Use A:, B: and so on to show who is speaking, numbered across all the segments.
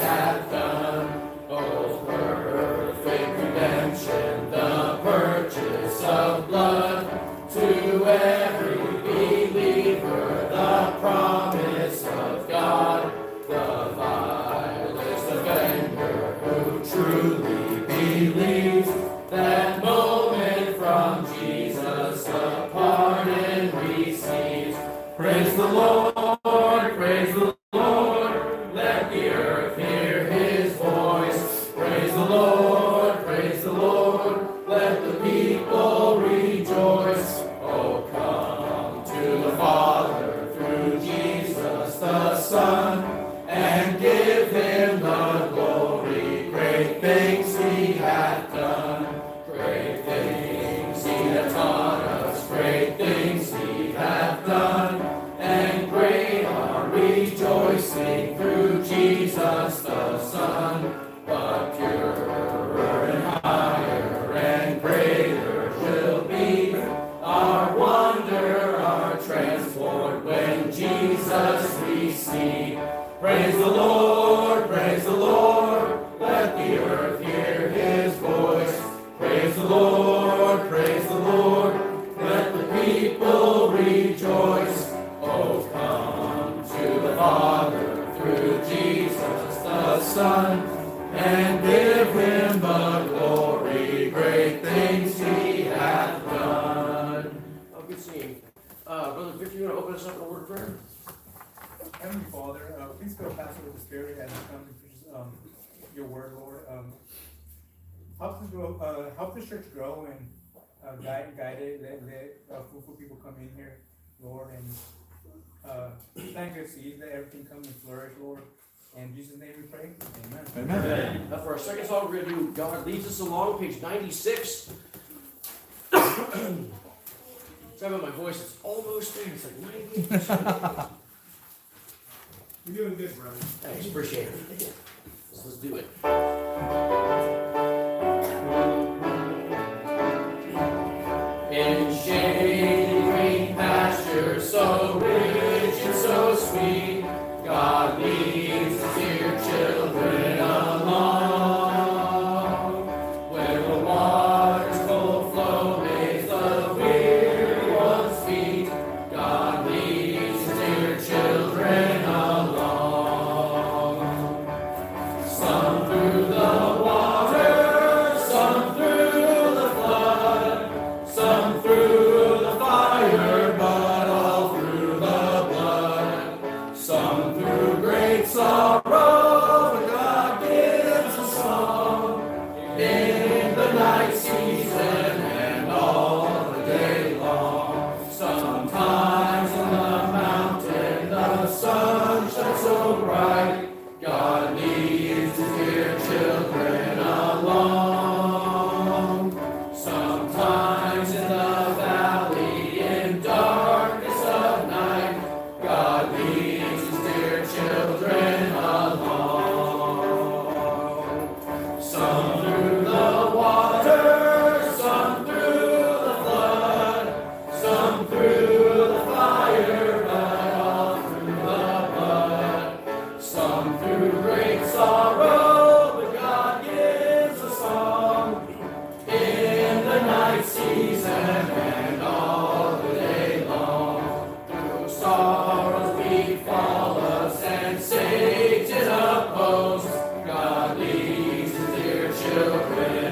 A: hath done. Oh, perfect redemption, the purchase of blood, to every believer, the promise of God, the vilest offender who truly believes, that moment from Jesus the pardon receives. Praise the Lord, praise the Lord, let the earth hear his voice. Praise the Lord, let the people rejoice. Oh, come to the Father through Jesus the Son, and give him the glory. Great things he hath done. Great things he hath taught us. Great things he hath done. And great our rejoicing through Jesus the Son. But purer and higher and greater will be our wonder, our transport when Jesus we see. Praise the Lord, let the earth hear his voice. Praise the Lord, let the people rejoice. Oh, come to the Father through Jesus the Son, and give him the glory. Great things he hath done. Oh, good singing. Brother Victor, you want to open us up in a word of prayer?
B: Heavenly Father, please fill Pastor with the Spirit as he comes and preaches your word, Lord. Help this church grow and guide it. Let fruitful people come in here, Lord, and thank good seeds. Let everything come and flourish, Lord. In Jesus' name we pray. Amen.
A: Amen. For our second song, we're going to do God Leads Us Along, page 96. Sorry about my voice, it's almost there. It's like 98%.
B: You're doing good, brother.
A: Thanks, appreciate it. So let's do it. In shady green pastures, so rich and so sweet, God leads his dear children along. Where the water's cold flow makes the weary one's feet, God leads his dear children along. Some through the water, some through the flood, some through the fire, but all through the blood. Some through great sorrow, but God gives a song in the night season and all the day long. Sometimes on the mountain the sun shines so bright, God leads his dear children along. Sometimes in the valley, in darkness of night, God leads his dear children along. Some through the water, some through the flood, some through the fire, but all through the blood. Some through great sorrow, but God gives a song in the night season and all the day long. Through sorrows befall us and Satan opposed, God leads his dear children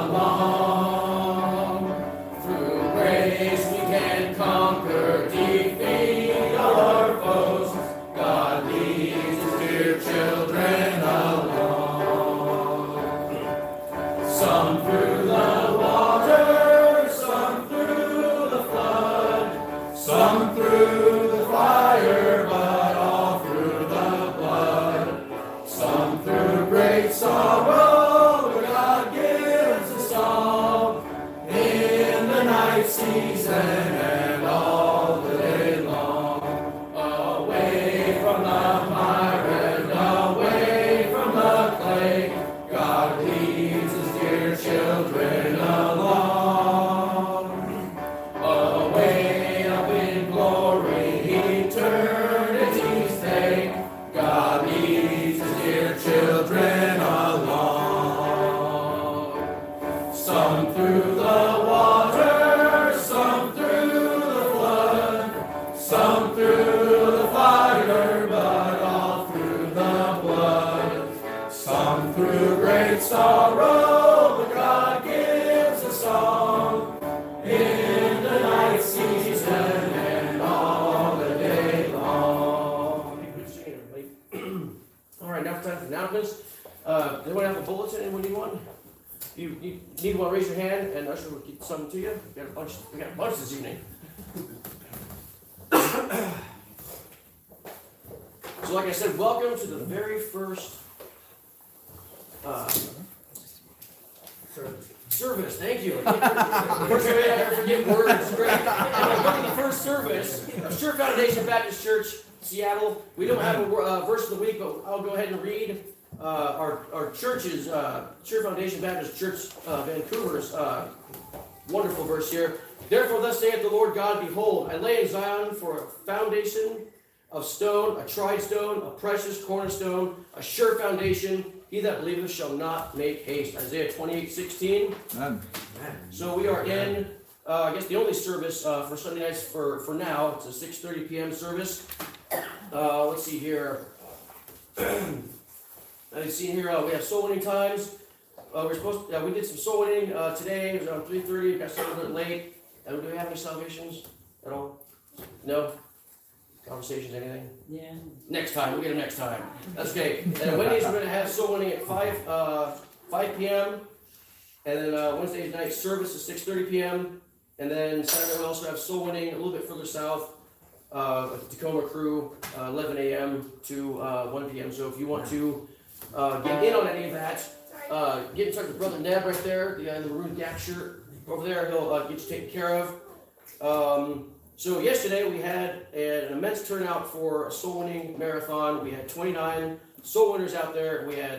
A: along. Through grace we can conquer, defeat all our foes, God leads his dear children along. Some through the water, some through the flood, some through the fire, but all through the blood. Some through great sorrow, but God gives a song in the night season and all the day long. Away from the mire and away from the clay, God leads his dear children along. Away up in glory, eternity's day, God leads his dear children great sorrow, but God gives a song in the night season and all the day long.
C: All right, now for time for announcements. Anyone have a bulletin? Anyone need one? You need one, raise your hand, and Usher will get something to you. We got a bunch this evening. So like I said, welcome to the very first service. Thank you. I never forget words. Great. Welcome to the first service of Sure Foundation Baptist Church, Seattle. We don't have a verse of the week, but I'll go ahead and read our church's, Sure Foundation Baptist Church Vancouver's wonderful verse here. Therefore, thus saith the Lord God, behold, I lay in Zion for a foundation of stone, a tried stone, a precious cornerstone, a sure foundation. He that believeth shall not make haste. Isaiah 28:16.
D: Amen.
C: So we are in, I guess, the only service for Sunday nights for now. It's a 6:30 p.m. service. Let's see here. Let's see here. We have soul winning times. We did some soul winning today. It was around 3:30. Got started a little late. Do we have any salvations at all? No? Conversations, anything?
E: Yeah.
C: Next time. We'll get them next time. That's okay. And Wednesdays we're going to have soul winning at 5 p.m. And then Wednesday night service is 6:30 p.m. And then Saturday we also have soul winning a little bit further south at the Tacoma Crew, 11 a.m. to 1 p.m. So if you want to get in on any of that, get in touch with Brother Neb right there, the guy in the maroon yak shirt over there. He'll get you taken care of. So yesterday we had an immense turnout for a soul winning marathon. We had 29 soul winners out there. We had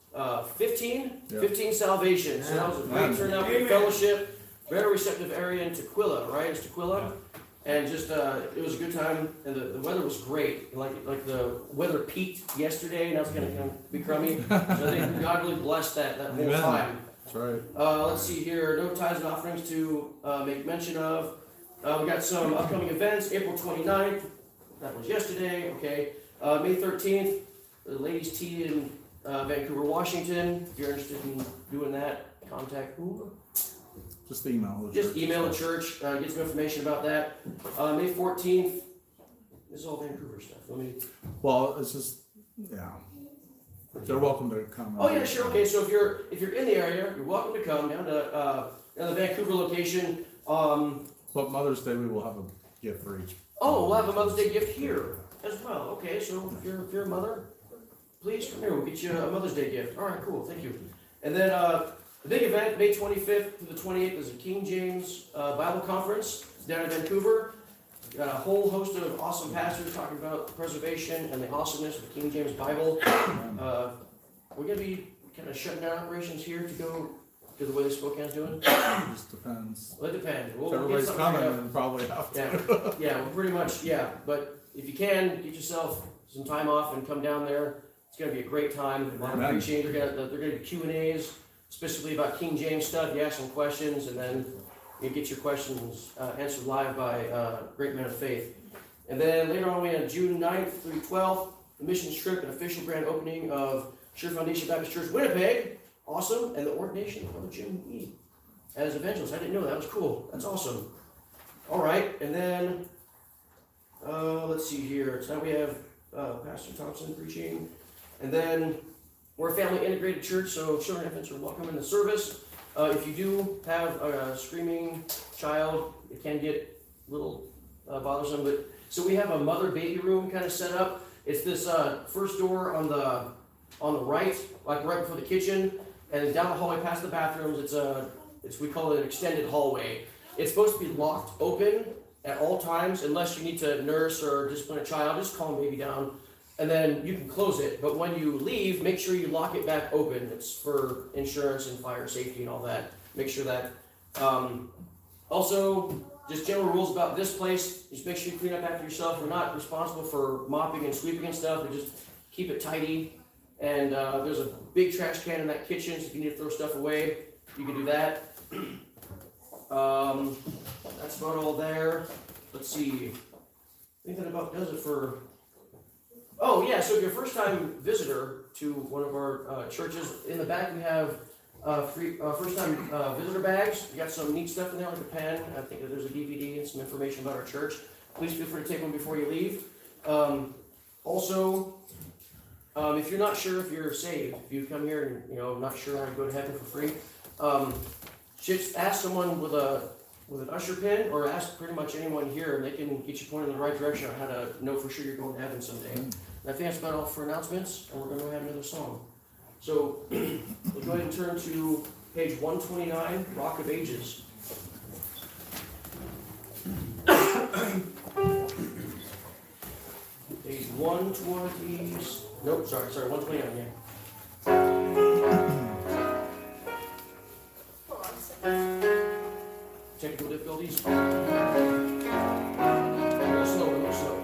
C: 15 salvations. So that was a great turnout for fellowship. Very receptive area in Tequila, right? It's Tequila. And just, it was a good time. And the weather was great. Like the weather peaked yesterday. Now it's going to be crummy. So I think God really blessed that whole time.
D: That's right.
C: Let's see here. No tithes and offerings to make mention of. We got some upcoming events. April 29th. That was yesterday. Okay. May 13th. The Ladies' Tea in Vancouver, Washington. If you're interested in doing that, contact who?
D: Just email.
C: Just email the church. Get some information about that. May 14th. This is all Vancouver stuff.
D: Well, it's just, yeah. They're welcome to come.
C: Oh yeah, sure. Okay, so if you're in the area, you're welcome to come down to the Vancouver location.
D: But Mother's Day we will have a gift for each.
C: Oh, we'll have a Mother's Day gift here as well. Okay, so if you're a mother, please come here. We'll get you a Mother's Day gift. All right, cool. Thank you. And then the big event, May 25th to the 28th, is a King James Bible Conference. It's down in Vancouver. We've got a whole host of awesome pastors talking about preservation and the awesomeness of the King James Bible. We're going to be kind of shutting down operations here to go to the way the Spokane's doing.
D: It just depends.
C: Well, it depends.
D: If everybody's coming, then probably have to.
C: Yeah, well, pretty much, yeah. But if you can, get yourself some time off and come down there. It's going to be a great time. A lot of preaching. They're going to do Q&As, specifically about King James stuff. You ask some questions, and then you get your questions answered live by great men of faith. And then later on, we have June 9th through 12th, the missions trip and official grand opening of Sure Foundation Baptist Church, Winnipeg. Awesome. And the ordination of Brother Jim E. as evangelist. I didn't know that. That was cool. That's awesome. All right. And then, let's see here. Tonight we have Pastor Thompson preaching. And then we're a family integrated church, so children and infants are welcome in the service. If you do have a screaming child, it can get a little bothersome. But so we have a mother-baby room kind of set up. It's this first door on the right, like right before the kitchen, and down the hallway past the bathrooms. We call it an extended hallway. It's supposed to be locked open at all times, unless you need to nurse or discipline a child. Just calm baby down, and then you can close it. But when you leave, make sure you lock it back open. It's for insurance and fire safety and all that. Make sure that. Also, just general rules about this place. Just make sure you clean up after yourself. We're not responsible for mopping and sweeping and stuff. We just keep it tidy. And there's a big trash can in that kitchen, so if you need to throw stuff away, you can do that. That's about all there. Let's see. I think that about does it for Oh, yeah, so if you're a first-time visitor to one of our churches, in the back we have free first-time visitor bags. We got some neat stuff in there, like a pen. I think that there's a DVD and some information about our church. Please feel free to take one before you leave. Also, if you're not sure if you're saved, if you come here and not sure how to go to heaven for free, just ask someone with an usher pin, or ask pretty much anyone here, and they can get you pointed in the right direction on how to know for sure you're going to heaven someday. And I think that's about all for announcements, and we're going to have another song. So we'll go ahead and turn to page 129, Rock of Ages. Page 120. Nope, sorry, 129, yeah. Technical difficulties. A little slow.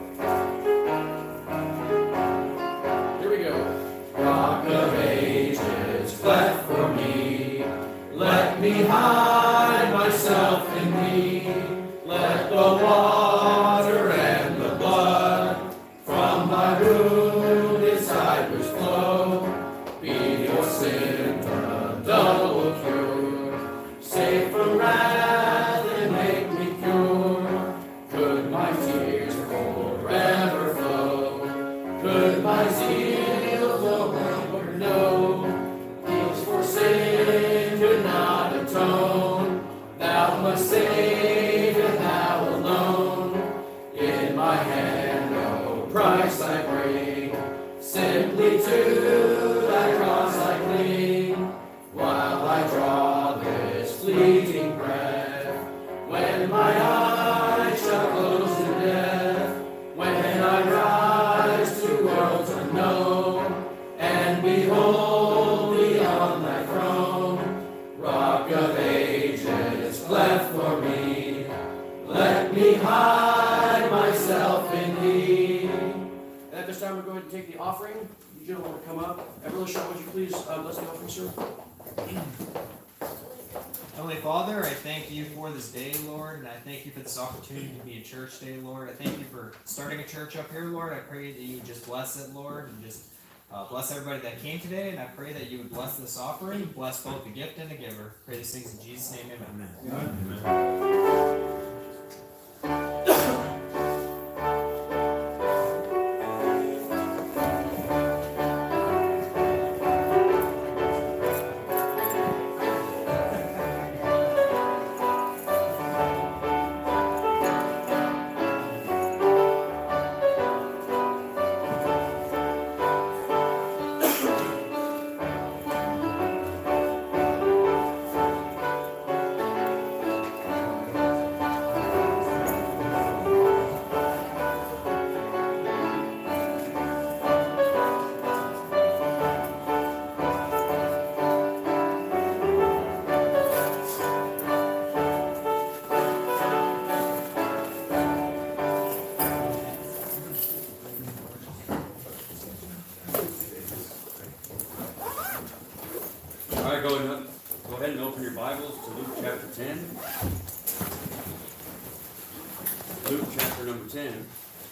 C: Here we go.
A: Rock of ages, cleft for me. Let me hide myself in thee. Let the water and the blood from my wounded side which flow be your sin a double cure. Save from wrath and make me pure. Could my tears forever flow? Could my zeal the world know? Guilt for sin could not atone. Thou must save, and thou alone. In my hand no price I bring. Simply to thy cross I cling. While I draw this fleeting breath. When my eyes shall close to death. When I rise to worlds unknown. And behold thee on thy throne. Rock of ages, cleft for me. Let me hide myself in thee.
C: And at this time, we'll go ahead and take the offering. You gentlemen want to come up. Everyone, show, would you please bless the offering, sir?
E: Heavenly Father, I thank you for this day, Lord, and I thank you for this opportunity to be a church day, Lord. I thank you for starting a church up here, Lord. I pray that you would just bless it, Lord, and just bless everybody that came today, and I pray that you would bless this offering, bless both the gift and the giver. Pray these things in Jesus' name, amen.
A: Amen.
F: Go ahead and open your Bibles to Luke chapter 10. Luke chapter number 10.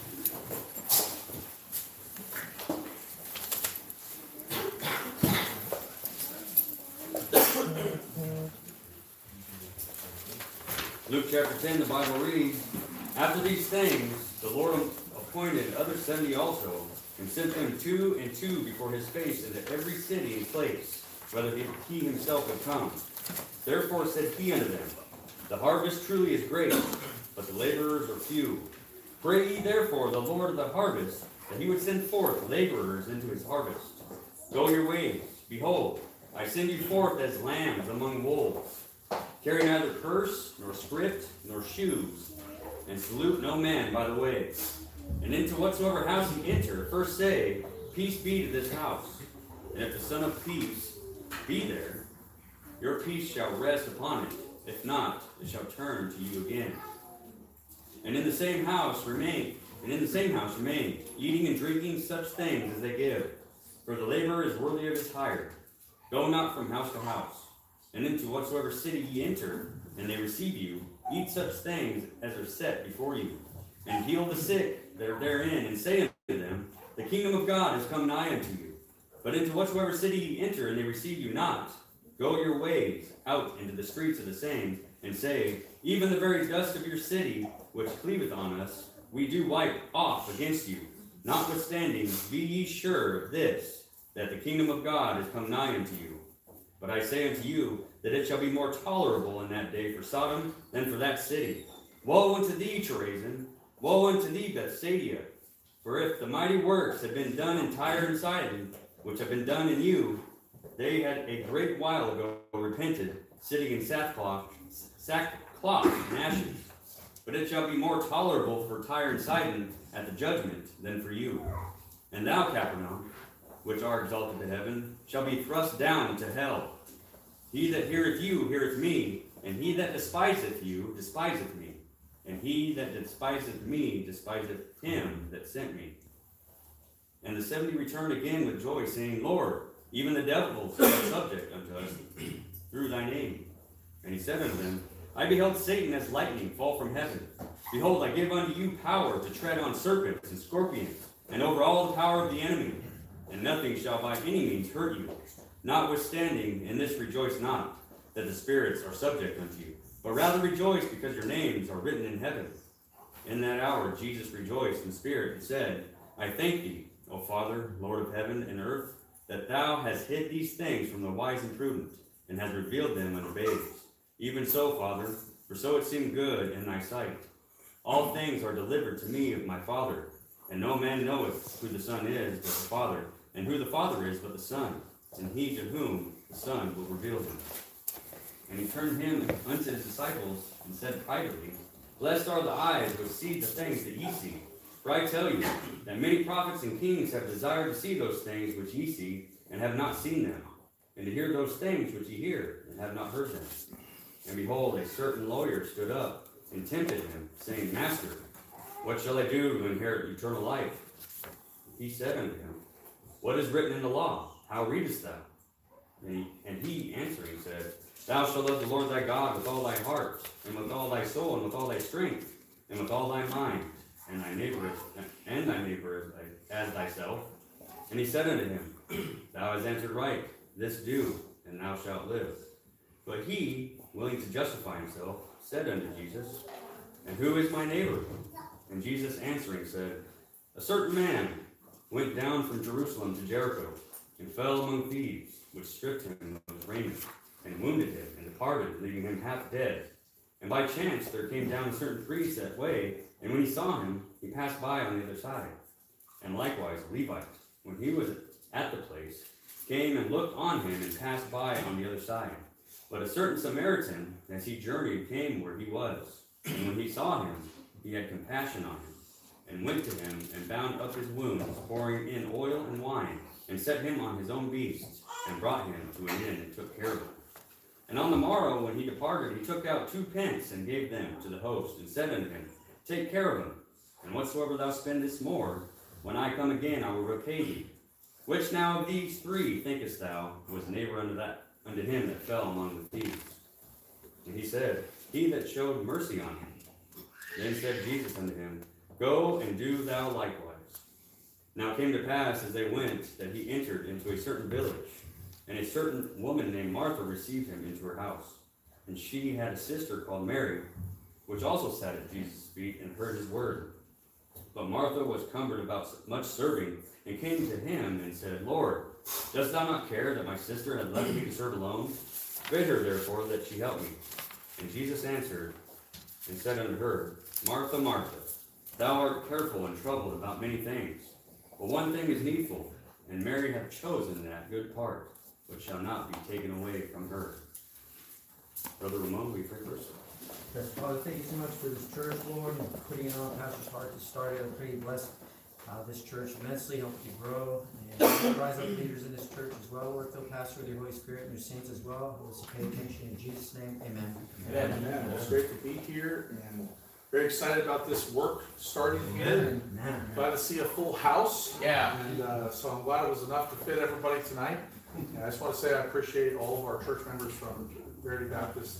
F: Luke chapter 10, the Bible reads, After these things, the Lord appointed other 70 also, and sent them 2 and 2 before his face into every city and place, whether he himself would come. Therefore said he unto them, The harvest truly is great, but the laborers are few. Pray ye therefore the Lord of the harvest, that he would send forth laborers into his harvest. Go your ways. Behold, I send you forth as lambs among wolves. Carry neither purse, nor scrip, nor shoes, and salute no man by the way. And into whatsoever house ye enter, first say, Peace be to this house. And if the Son of Peace be there, your peace shall rest upon it. If not, it shall turn to you again. And in the same house remain, eating and drinking such things as they give. For the laborer is worthy of his hire. Go not from house to house. And into whatsoever city ye enter, and they receive you, eat such things as are set before you. And heal the sick that are therein, and say unto them, the kingdom of God is come nigh unto you. But into whatsoever city ye enter, and they receive you not, go your ways out into the streets of the same, and say, even the very dust of your city, which cleaveth on us, we do wipe off against you. Notwithstanding, be ye sure of this, that the kingdom of God is come nigh unto you. But I say unto you, that it shall be more tolerable in that day for Sodom than for that city. Woe unto thee, Chorazin! Woe unto thee, Bethsaida! For if the mighty works had been done in Tyre and Sidon, which have been done in you, they had a great while ago repented, sitting in sackcloth and ashes. But it shall be more tolerable for Tyre and Sidon at the judgment than for you. And thou, Capernaum, which art exalted to heaven, shall be thrust down into hell. He that heareth you heareth me, and he that despiseth you despiseth me, and he that despiseth me despiseth him that sent me. And the 70 returned again with joy, saying, Lord, even the devils are subject unto us through thy name. And he said unto them, I beheld Satan as lightning fall from heaven. Behold, I give unto you power to tread on serpents and scorpions, and over all the power of the enemy, and nothing shall by any means hurt you. Notwithstanding, in this rejoice not, that the spirits are subject unto you, but rather rejoice because your names are written in heaven. In that hour Jesus rejoiced in spirit and said, I thank thee, O Father, Lord of heaven and earth, that thou hast hid these things from the wise and prudent, and hast revealed them unto babes. Even so, Father, for so it seemed good in thy sight. All things are delivered to me of my Father, and no man knoweth who the Son is but the Father, and who the Father is but the Son, and he to whom the Son will reveal him. And he turned him unto his disciples, and said privately, Blessed are the eyes which see the things that ye see. For I tell you, that many prophets and kings have desired to see those things which ye see, and have not seen them, and to hear those things which ye hear, and have not heard them. And behold, a certain lawyer stood up, and tempted him, saying, Master, what shall I do to inherit eternal life? He said unto him, What is written in the law? How readest thou? And he answering said, Thou shalt love the Lord thy God with all thy heart, and with all thy soul, and with all thy strength, and with all thy mind, and thy neighbor as thyself. And he said unto him, Thou hast answered right, this do, and thou shalt live. But he, willing to justify himself, said unto Jesus, And who is my neighbor? And Jesus answering said, A certain man went down from Jerusalem to Jericho, and fell among thieves, which stripped him of his raiment, and wounded him, and departed, leaving him half dead. And by chance there came down a certain priest that way, and when he saw him, he passed by on the other side. And likewise a Levite, when he was at the place, came and looked on him, and passed by on the other side. But a certain Samaritan, as he journeyed, came where he was. And when he saw him, he had compassion on him, and went to him, and bound up his wounds, pouring in oil and wine, and set him on his own beasts, and brought him to an inn, and took care of him. And on the morrow, when he departed, he took out 2 pence, and gave them to the host, and said unto him, Take care of him, and whatsoever thou spendest more, when I come again I will repay thee. Which now of these 3 thinkest thou was neighbor unto him that fell among the thieves? And he said, He that showed mercy on him. Then said Jesus unto him, Go and do thou likewise. Now it came to pass as they went, that he entered into a certain village, and a certain woman named Martha received him into her house. And she had a sister called Mary, which also sat at Jesus' feet and heard his word. But Martha was cumbered about much serving, and came to him and said, Lord, dost thou not care that my sister hath left me to serve alone? Bid her therefore that she help me. And Jesus answered and said unto her, Martha, Martha, thou art careful and troubled about many things. But one thing is needful, and Mary hath chosen that good part, which shall not be taken away from her. Brother Ramon, will you pray first?
G: Yes, Father, thank you so much for this church, Lord, and putting it on Pastor's heart to start it. I pray you bless this church immensely, help it to grow, and rise up leaders in this church as well, Lord. Fill Pastor with your Holy Spirit and your saints as well. Let's pay attention in Jesus' name. Amen.
D: Amen. It's great to be here, and very excited about this work starting here. And glad to see a full house.
C: Yeah.
D: And so I'm glad it was enough to fit everybody tonight. And I just want to say I appreciate all of our church members from Verity Baptist.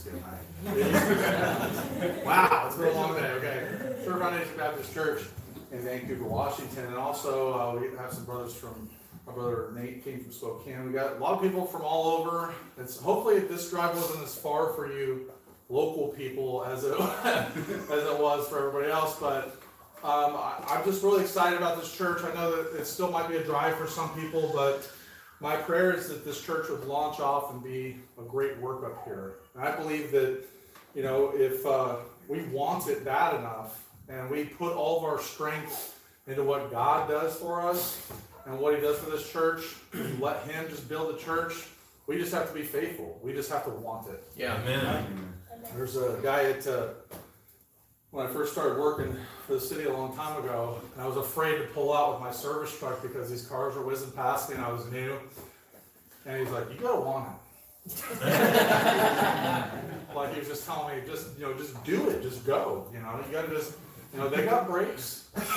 D: Wow, it's been a long day. Okay, Third Foundation Baptist Church in Vancouver, Washington, and also we have some brothers from. My brother Nate came from Spokane. We got a lot of people from all over. Hopefully this drive wasn't as far for you local people as it was for everybody else. But I'm just really excited about this church. I know that it still might be a drive for some people, but my prayer is that this church would launch off and be a great work up here. And I believe that, if we want it bad enough and we put all of our strength into what God does for us and what he does for this church, and let him just build the church, we just have to be faithful. We just have to want it.
C: Yeah.
F: Amen.
D: There's a guy when I first started working for the city a long time ago, and I was afraid to pull out with my service truck because these cars were whizzing past me and I was new. And he's like, you gotta want it. Like he was just telling me, just do it, just go. You gotta just, they got brakes.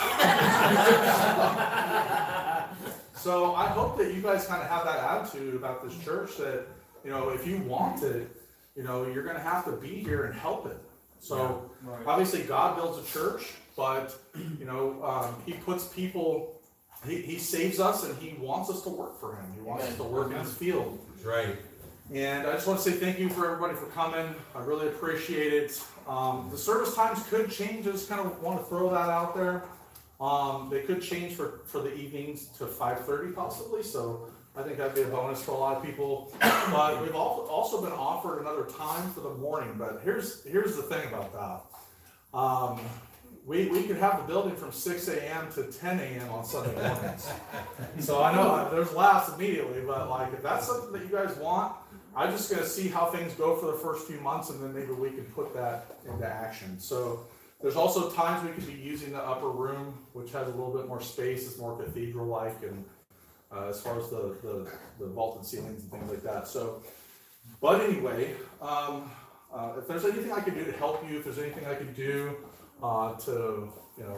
D: So I hope that you guys kind of have that attitude about this church that, if you want it, you're going to have to be here and help it. So obviously God builds a church, but, he puts people, he saves us and he wants us to work for him. He wants us to work in his field.
F: That's right.
D: And I just want to say thank you for everybody for coming. I really appreciate it. The service times could change. I just kind of want to throw that out there. They could change for the evenings to 5:30 possibly, so I think that'd be a bonus for a lot of people. But we've also been offered another time for the morning, but here's the thing about that. We could have the building from 6 a.m. to 10 a.m. on Sunday mornings. So I know there's laughs immediately, but if that's something that you guys want, I'm just going to see how things go for the first few months, and then maybe we can put that into action. So there's also times we could be using the upper room, which has a little bit more space. It's more cathedral-like, and as far as the vaulted ceilings and things like that. So, but anyway, if there's anything I can do to help you, if there's anything I can do to,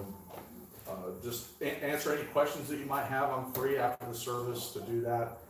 D: just answer any questions that you might have, I'm free after the service to do that.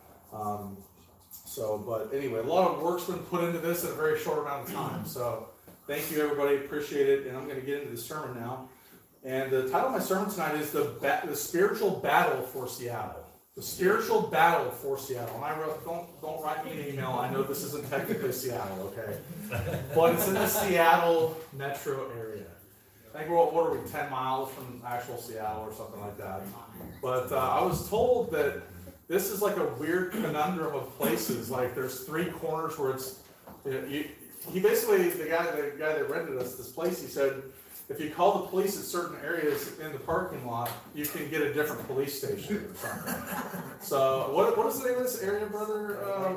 D: But anyway, a lot of work's been put into this in a very short amount of time. So thank you, everybody. Appreciate it. And I'm going to get into the sermon now. And the title of my sermon tonight is the Spiritual Battle for Seattle. The Spiritual Battle for Seattle. And I wrote, don't write me an email. I know this isn't technically Seattle, okay? But it's in the Seattle metro area. I think what are we, 10 miles from actual Seattle or something like that. But I was told that this is like a weird conundrum of places. Like there's three corners where it's, he basically, the guy that rented us this place, he said, if you call the police at certain areas in the parking lot, you can get a different police station or something. So what is the name of this area, brother?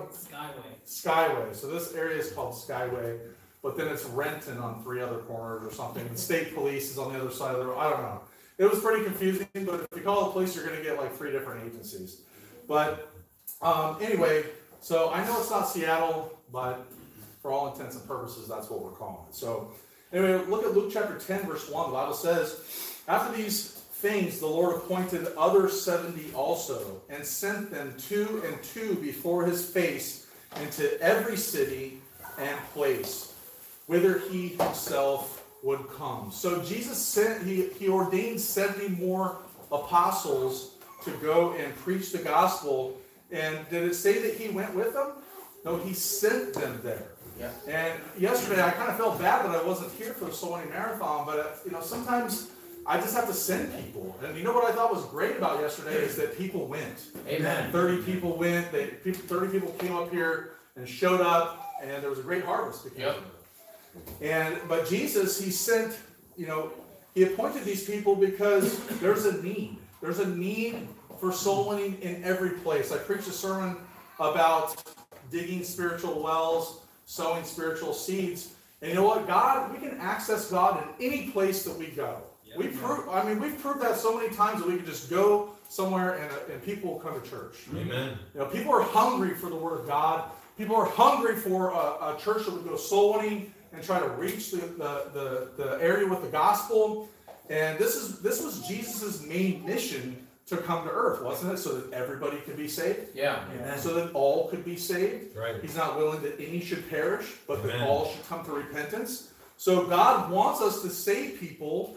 D: Skyway. So this area is called Skyway, but then it's Renton on three other corners or something. And state police is on the other side of the road. I don't know. It was pretty confusing, but if you call the police, you're going to get like three different agencies. But anyway, so I know it's not Seattle, but for all intents and purposes, that's what we're calling it. So anyway, look at Luke chapter 10, verse 1. The Bible says, after these things, the Lord appointed other 70 also, and sent them 2 and 2 before his face into every city and place, whither he himself would come. So Jesus sent, he ordained 70 more apostles to go and preach the gospel. And did it say that he went with them? No, he sent them there. Yeah. And yesterday I kind of felt bad that I wasn't here for the Soul Winning Marathon, but sometimes I just have to send people. And you know what I thought was great about yesterday is that people went.
C: Amen.
D: 30 people went. 30 people came up here and showed up, and there was a great harvest because of it. But Jesus, he sent, he appointed these people because there's a need. There's a need for soul winning in every place. I preached a sermon about digging spiritual wells, sowing spiritual seeds. And you know what? God, we can access God in any place that we go. Yep. We've proved that so many times that we can just go somewhere and people will come to church.
F: Amen.
D: People are hungry for the Word of God. People are hungry for a church that would go soul winning and try to reach the area with the gospel. And this was Jesus' main mission to come to earth, wasn't it? So that everybody could be saved.
C: Yeah.
D: So that all could be saved.
F: Right.
D: He's not willing that any should perish, but that all should come to repentance. So God wants us to save people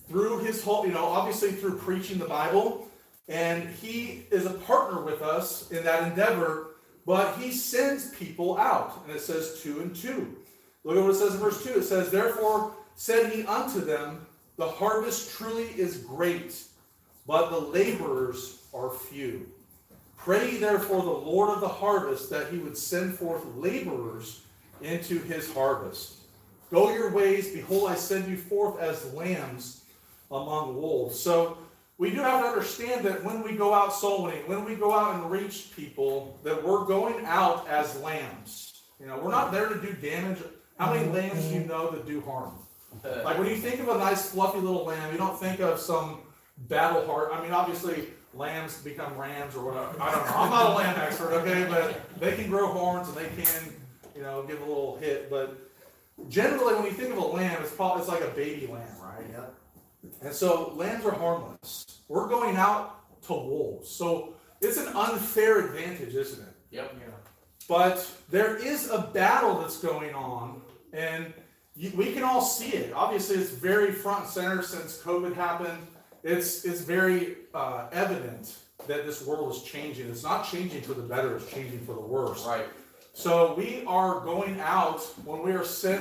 D: through his whole, obviously through preaching the Bible, and he is a partner with us in that endeavor, but he sends people out, and it says 2 and 2. Look at what it says in verse 2. It says, "Therefore said he unto them, the harvest truly is great, but the laborers are few. Pray therefore the Lord of the harvest that he would send forth laborers into his harvest. Go your ways, behold, I send you forth as lambs among wolves." So we do have to understand that when we go out soul winning, when we go out and reach people, that we're going out as lambs. We're not there to do damage. How many lambs do you know that do harm? Like when you think of a nice fluffy little lamb, you don't think of some battle heart. I mean, obviously lambs become rams or whatever. I don't know. I'm not a lamb expert, okay, but they can grow horns and they can, give a little hit. But generally, when you think of a lamb, it's like a baby lamb, right?
G: Yep.
D: And so lambs are harmless. We're going out to wolves. So it's an unfair advantage, isn't it?
C: Yep.
B: Yeah.
D: But there is a battle that's going on, and we can all see it. Obviously, it's very front and center since COVID happened. It's very evident that this world is changing. It's not changing for the better, it's changing for the worse.
C: Right.
D: So we are going out when we are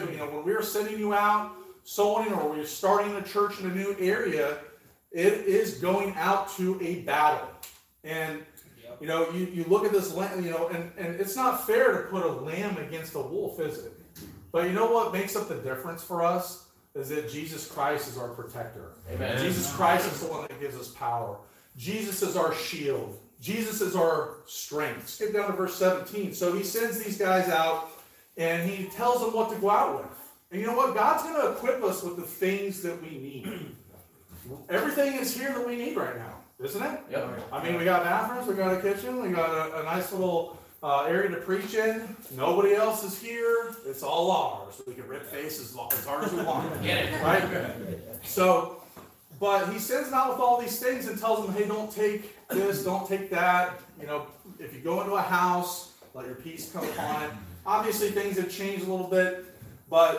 D: sending you out, soul winning, or we're starting a church in a new area. It is going out to a battle, and you look at this lamb, and it's not fair to put a lamb against a wolf, is it? But you know what makes up the difference for us is that Jesus Christ is our protector.
C: Amen.
D: Jesus Christ is the one that gives us power. Jesus is our shield. Jesus is our strength. Skip down to verse 17. So he sends these guys out, and he tells them what to go out with. And you know what? God's going to equip us with the things that we need. Everything is here that we need right now, isn't it?
C: Yep.
D: I mean, we got bathrooms, we got a kitchen, we got a nice little area to preach in. Nobody else is here. It's all ours. We can rip faces as hard as we want.
C: Get it.
D: Right? So, but he sends them out with all these things and tells them, hey, don't take this, don't take that. If you go into a house, let your peace come upon it. Obviously, things have changed a little bit, but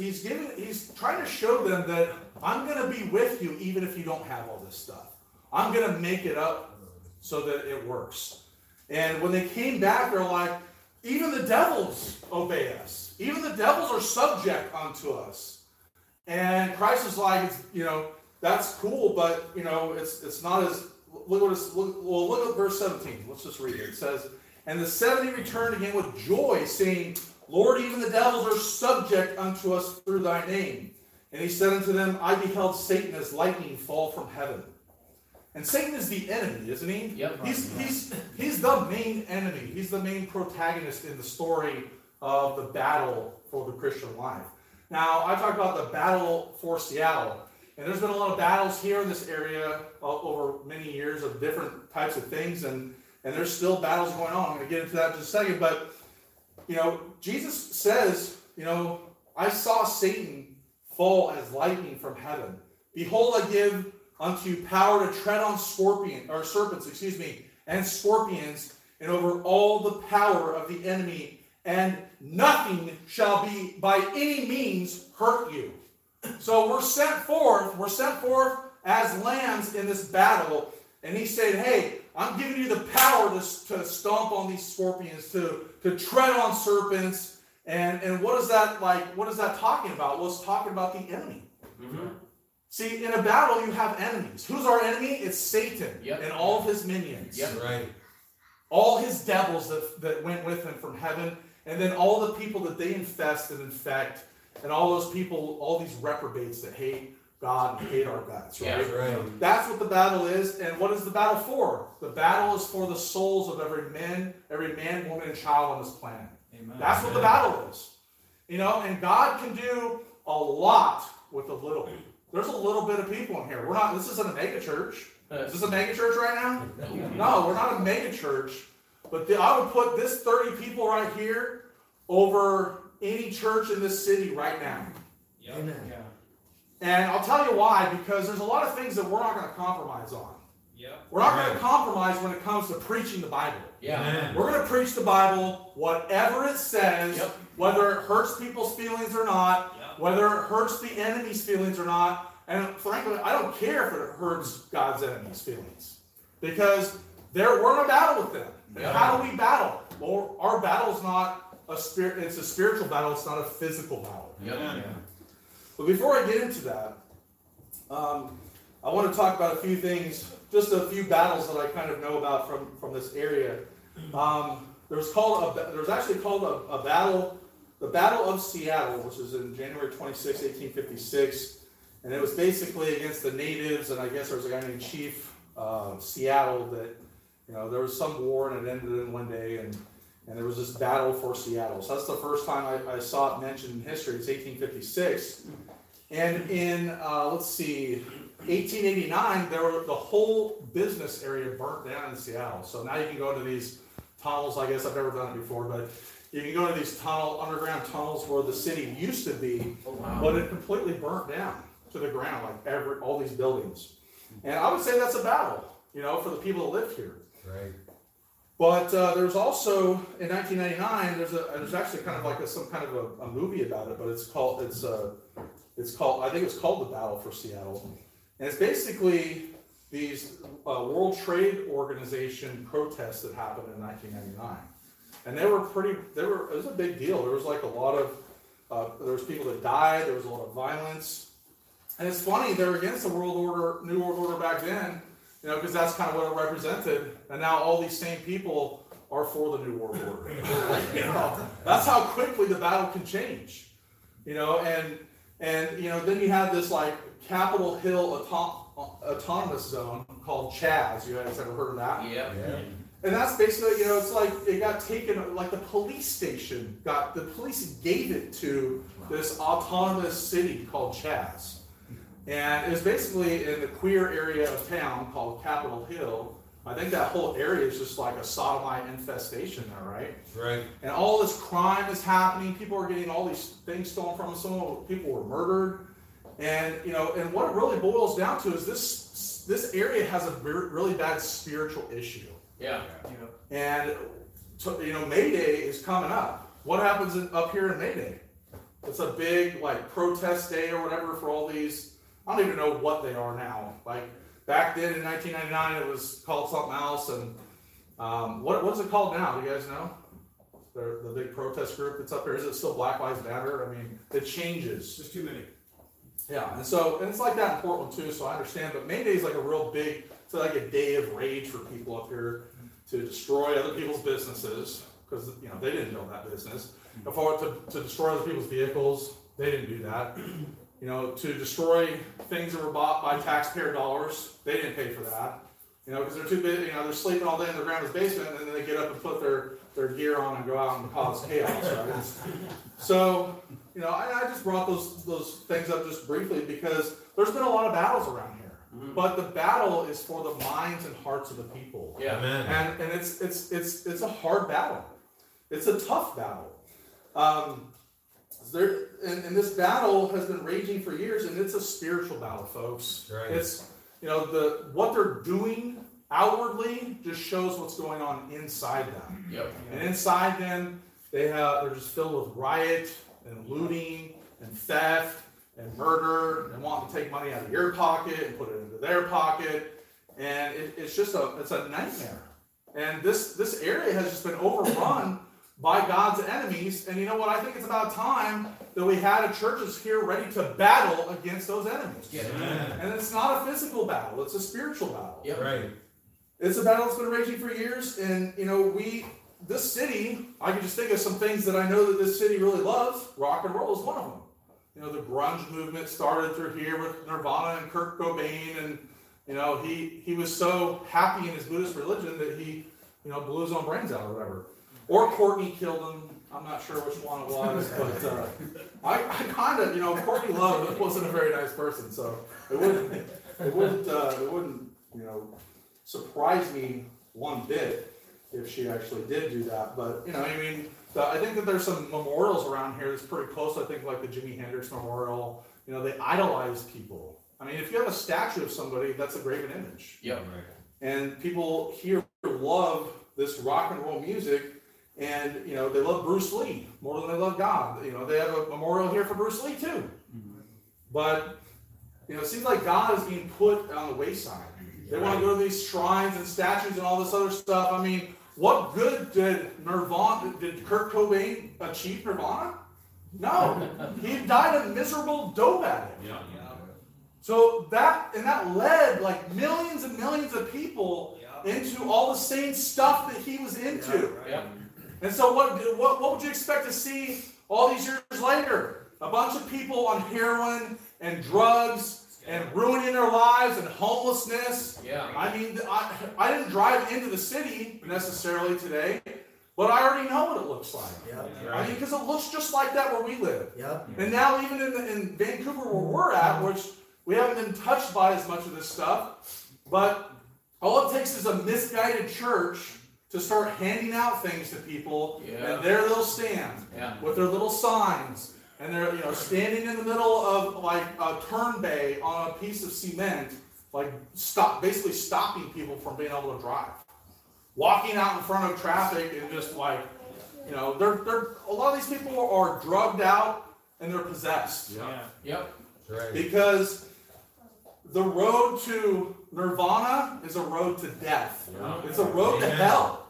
D: he's trying to show them that I'm going to be with you even if you don't have all this stuff. I'm going to make it up so that it works. And when they came back, they're like, even the devils obey us. Even the devils are subject unto us. And Christ is like, that's cool, but it's not as. Look at verse 17. Let's just read it. It says, "And the 70 returned again with joy, saying, Lord, even the devils are subject unto us through thy name. And he said unto them, I beheld Satan as lightning fall from heaven." And Satan is the enemy, isn't he?
C: Yep.
D: He's the main enemy. He's the main protagonist in the story of the battle for the Christian life. Now, I talked about the battle for Seattle. And there's been a lot of battles here in this area over many years of different types of things. And there's still battles going on. I'm going to get into that in just a second. But, Jesus says, I saw Satan fall as lightning from heaven. Behold, I give unto you power to tread on serpents, and scorpions, and over all the power of the enemy, and nothing shall be by any means hurt you. So we're sent forth as lambs in this battle, and he said, hey, I'm giving you the power to stomp on these scorpions, to tread on serpents, and what is that like? What is that talking about? Well, it's talking about the enemy.
C: Mm-hmm.
D: See, in a battle, you have enemies. Who's our enemy? It's Satan and all of his minions.
C: Yep.
F: Right.
D: All his devils that went with him from heaven, and then all the people that they infest and infect, and all those people, all these reprobates that hate God and hate our guts. Right?
C: Yeah,
F: right.
D: That's what the battle is. And what is the battle for? The battle is for the souls of every man, woman, and child on this planet.
B: Amen.
D: That's what the battle is. And God can do a lot with a little. There's a little bit of people in here. This isn't a mega church. Is this a mega church right now? No, we're not a mega church. But I would put this 30 people right here over any church in this city right now.
G: Amen.
B: Yeah.
D: And I'll tell you why, because there's a lot of things that we're not going to compromise on.
E: Yep.
D: We're not going to compromise when it comes to preaching the Bible.
C: Yeah.
D: We're going to preach the Bible, whatever it says, whether it hurts people's feelings or not, whether it hurts the enemy's feelings or not. And frankly, I don't care if it hurts God's enemies' feelings, because we're in a battle with them. And how do we battle? Well, our battle is not it's a spiritual battle, it's not a physical battle.
C: Yep.
D: But before I get into that, I want to talk about a few things, just a few battles that I kind of know about from this area. There's actually called a battle, the Battle of Seattle, which is in January 26, 1856. And it was basically against the natives, and I guess there was a guy named Chief Seattle that, there was some war and it ended in one day, and there was this battle for Seattle. So that's the first time I saw it mentioned in history. It's 1856. And in, 1889, the whole business area burnt down in Seattle. So now you can go to these tunnels. I guess I've never done it before, but you can go to these underground tunnels where the city used to be, but it completely burnt down to the ground, like all these buildings. And I would say that's a battle, for the people that live here.
A: Right.
D: But there's also, in 1999, there's actually kind of like some kind of a movie about it, but it's called, I think it's called The Battle for Seattle. And it's basically these World Trade Organization protests that happened in 1999. And it was a big deal. There was like a lot of, there was people that died, there was a lot of violence. And it's funny, they were against the New World Order back then, because that's kind of what it represented. And now all these same people are for the New World Order. That's how quickly the battle can change. And then you have this like Capitol Hill autonomous zone called Chaz. You guys ever heard of that?
C: Yeah.
D: And that's basically, it's like it got taken, like the police station the police gave it to this autonomous city called Chaz. And it's basically in the queer area of town called Capitol Hill. I think that whole area is just like a sodomite infestation there, right?
A: Right.
D: And all this crime is happening. People are getting all these things stolen from them. Some people were murdered. And, and what it really boils down to is this area has a really bad spiritual issue.
C: Yeah.
D: And, May Day is coming up. What happens up here in May Day? It's a big, protest day or whatever for all these. I don't even know what they are now. Like, back then in 1999, it was called something else. And what is it called now? Do you guys know? The big protest group that's up there. Is it still Black Lives Matter? I mean, it changes.
A: There's too many.
D: Yeah, and it's like that in Portland too, so I understand. But May Day is like a real big, it's like a day of rage for people up here to destroy other people's businesses, because they didn't build that business. To destroy other people's vehicles, they didn't do that. To destroy things that were bought by taxpayer dollars, they didn't pay for that. Because they're too big, they're sleeping all day in their grandma's basement, and then they get up and put their gear on and go out and cause chaos, right? So, I just brought those things up just briefly because there's been a lot of battles around here. Mm-hmm. But the battle is for the minds and hearts of the people.
C: Yeah.
A: Amen.
D: And it's a hard battle. It's a tough battle. And this battle has been raging for years, and it's a spiritual battle, folks.
A: Right.
D: It's what they're doing outwardly just shows what's going on inside them.
C: Yep.
D: And inside them, they're just filled with riot and looting and theft and murder and wanting to take money out of your pocket and put it into their pocket. And it's a nightmare. And this area has just been overrun by God's enemies. And you know what? I think it's about time that we had churches here ready to battle against those enemies.
C: Yeah.
D: And it's not a physical battle. It's a spiritual battle.
C: Yep.
A: Right.
D: It's a battle that's been raging for years. And, this city, I can just think of some things that I know that this city really loves. Rock and roll is one of them. The grunge movement started through here with Nirvana and Kurt Cobain. And, he was so happy in his Buddhist religion that he, blew his own brains out or whatever. Or Courtney killed him. I'm not sure which one it was, but I kind of, Courtney Love wasn't a very nice person, so it wouldn't, surprise me one bit if she actually did do that. But I think that there's some memorials around here that's pretty close. I think like the Jimi Hendrix Memorial. They idolize people. I mean, if you have a statue of somebody, that's a graven image.
C: Yep.
A: Right.
D: And people here love this rock and roll music. And, they love Bruce Lee more than they love God. They have a memorial here for Bruce Lee, too. Mm-hmm. But it seems like God is being put on the wayside. They want to go to these shrines and statues and all this other stuff. I mean, what good did Kurt Cobain achieve Nirvana? No. He died a miserable dope addict.
F: Yeah.
D: So that led like millions and millions of people into all the same stuff that he was into.
C: Yeah.
D: And so what would you expect to see all these years later? A bunch of people on heroin and drugs and ruining their lives and homelessness.
C: Yeah.
D: I mean, I didn't drive into the city necessarily today, but I already know what it looks like.
G: Yep.
D: I mean, because it looks just like that where we live.
G: Yep.
D: And now even in Vancouver where we're at, which we haven't been touched by as much of this stuff, but all it takes is a misguided church to start handing out things to people and their little stand with their little signs. And they're standing in the middle of like a turn bay on a piece of cement, like basically stopping people from being able to drive. Walking out in front of traffic and just like, they're a lot of these people are drugged out and they're possessed.
F: Yeah.
C: Yep.
A: Right.
D: Because the road to nirvana is a road to death.
F: Yeah.
D: It's a road to hell.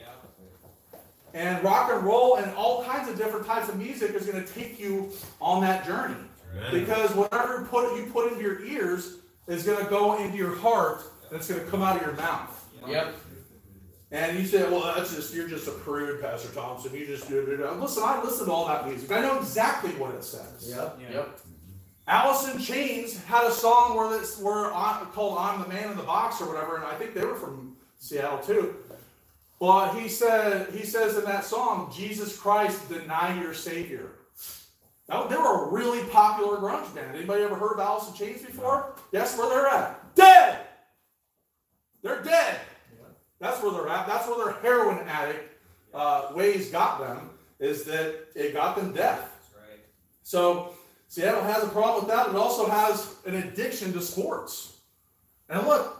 D: And rock and roll and all kinds of different types of music is going to take you on that journey. Because whatever you put into your ears is going to go into your heart and it's going to come out of your mouth.
C: Yep.
D: And you say, well, you're just a prude, Pastor Thompson. You just do it. Listen, I listen to all that music. I know exactly what it says.
C: Yep.
D: Alice in Chains had a song called I'm the Man in the Box or whatever, and I think they were from Seattle too. But he says in that song, Jesus Christ, deny your Savior. Now, they were a really popular grunge band. Anybody ever heard of Alice in Chains before? Guess where they're at? Dead! They're dead. That's where they're at. That's where their heroin addict ways got them, is that it got them death.
E: That's right.
D: So Seattle has a problem with that. It also has an addiction to sports. And look,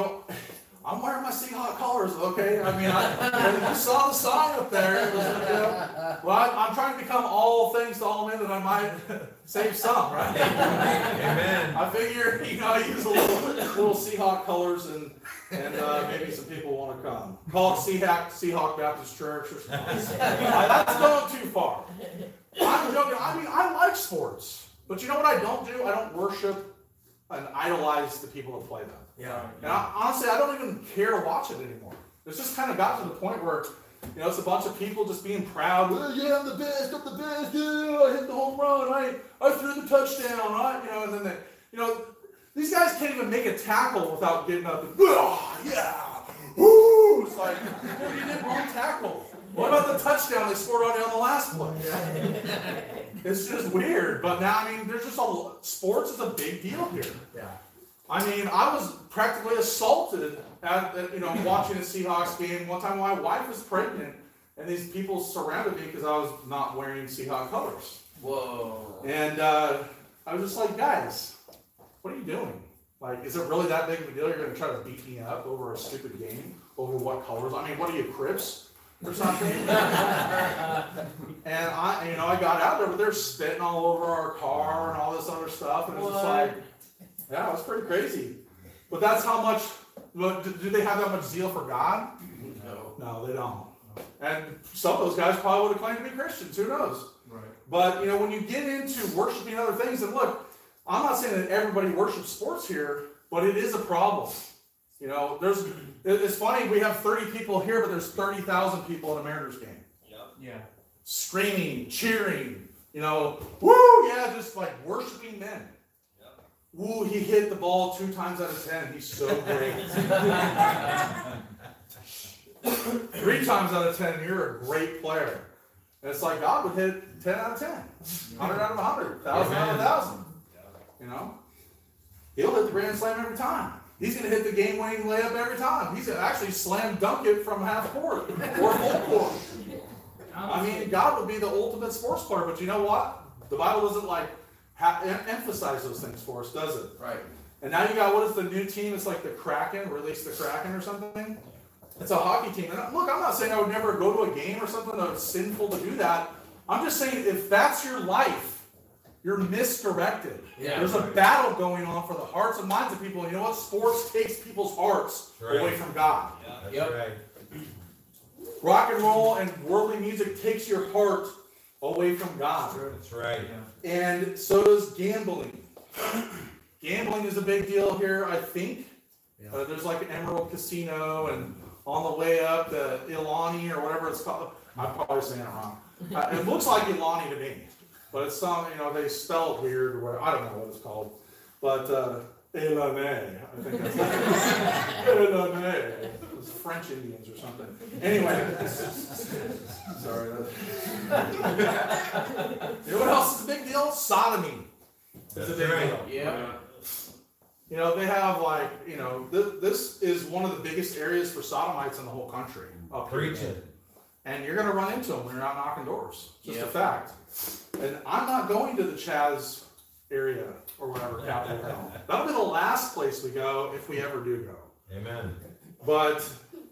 D: I'm wearing my Seahawks colors, okay? I mean, you saw the sign up there. It was, well, I'm trying to become all things to all men that I might save some, right?
A: Amen.
D: I figure, I use a little Seahawk colors and maybe some people want to come. Call it Seahawk Baptist Church or something. That's going too far. I'm joking. I mean, I like sports. But you know what I don't do? I don't worship and idolize the people that play them.
G: Yeah.
D: And honestly, I don't even care to watch it anymore. It's just kind of got to the point where, it's a bunch of people just being proud. Yeah, I'm the best. Yeah, I hit the home run. I threw the touchdown. And then these guys can't even make a tackle without getting up and, yeah, woo! It's like, you did wrong tackle. What about the touchdown they scored on you on the last play? It's just weird. But now, there's just sports is a big deal here.
G: Yeah.
D: I was practically assaulted at watching a Seahawks game. One time my wife was pregnant, and these people surrounded me because I was not wearing Seahawks colors.
C: Whoa.
D: And I was just like, guys, what are you doing? Like, is it really that big of a deal? You're going to try to beat me up over a stupid game? Over what colors? What are you, Crips or something? And I got out there, but they're spitting all over our car and all this other stuff. And it's just like, yeah, it was pretty crazy. But that's how much, do they have that much zeal for God? No, they don't. And some of those guys probably would have claimed to be Christians. Who knows?
A: Right.
D: But, when you get into worshiping other things, and look, I'm not saying that everybody worships sports here, but it is a problem. It's funny, we have 30 people here, but there's 30,000 people in a Mariners game.
B: Yeah.
D: Screaming, cheering, woo, yeah, just like worshiping men. Ooh, he hit the ball 2 times out of 10. He's so great. 3 times out of 10, you're a great player. And it's like God would hit 10 out of 10, 100 out of 100, 1,000 out of 1,000. He'll hit the grand slam every time. He's going to hit the game-winning layup every time. He's going to actually slam dunk it from half court or full court. God would be the ultimate sports player. But you know what? The Bible doesn't emphasize those things for us, does it?
C: Right.
D: And now you got, what is the new team? It's like the Kraken, release the Kraken or something. It's a hockey team. And look, I'm not saying I would never go to a game or something. It's sinful to do that. I'm just saying if that's your life, you're misdirected.
C: Yeah.
D: There's a battle going on for the hearts and minds of people. And you know what? Sports takes people's hearts away from God.
H: That's
C: Yep.
H: right.
D: Rock and roll and worldly music takes your heart away from God.
H: That's right.
D: And so does gambling. Gambling is a big deal here, I think. There's like an Emerald Casino, and on the way up, the Ilani or whatever it's called. I'm probably saying it wrong. It looks like Ilani to me, but it's some, they spell it weird or whatever. I don't know what it's called. But Ilani, I think that's Ilani. It's French Indians or something. Anyway, sorry. You know what else is a big deal? Sodomy. It's a big deal.
C: Yeah.
D: They have this is one of the biggest areas for sodomites in the whole country. Up here.
H: Preach it.
D: And you're going to run into them when you're out knocking doors. Just a
C: Yep.
D: fact. And I'm not going to the Chaz area or whatever, Capitol Hill. That'll be the last place we go if we ever do go.
H: Amen.
D: But,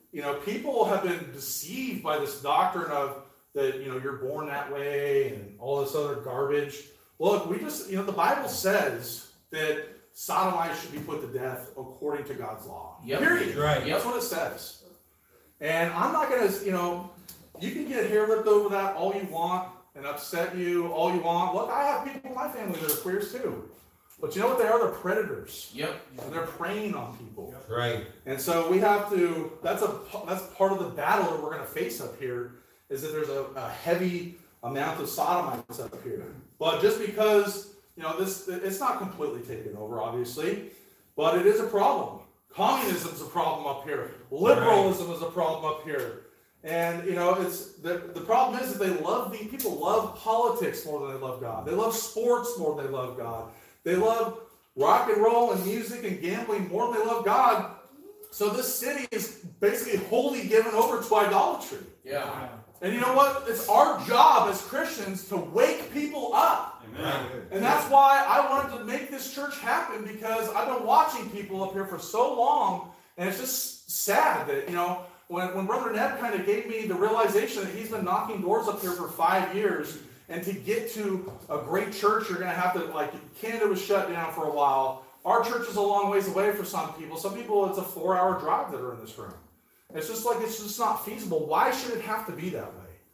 D: people have been deceived by this doctrine of that, you're born that way and all this other garbage. Look, we just, the Bible says that sodomites should be put to death according to God's law.
C: Yep.
D: Period.
H: Right.
D: That's what it says. And I'm not going to, you can get hair ripped over that all you want and upset you all you want. Look, I have people in my family that are queers too. But you know what they are? They're predators.
C: Yep.
D: And they're preying on people.
H: Right.
D: And so we have to, that's part of the battle that we're going to face up here, is that there's a heavy amount of sodomites up here. But just because, it's not completely taken over, obviously, but it is a problem. Communism is a problem up here. Liberalism is a problem up here. And, it's the problem is that people love politics more than they love God. They love sports more than they love God. They love rock and roll and music and gambling more than they love God. So this city is basically wholly given over to idolatry.
C: Yeah.
D: And you know what? It's our job as Christians to wake people up.
F: Amen.
D: And that's why I wanted to make this church happen, because I've been watching people up here for so long, and it's just sad that, when Brother Ned kind of gave me the realization that he's been knocking doors up here for 5 years, and to get to a great church, you're going to have to, Canada was shut down for a while. Our church is a long ways away for some people. Some people, it's a 4-hour drive that are in this room. It's just not feasible. Why should it have to be that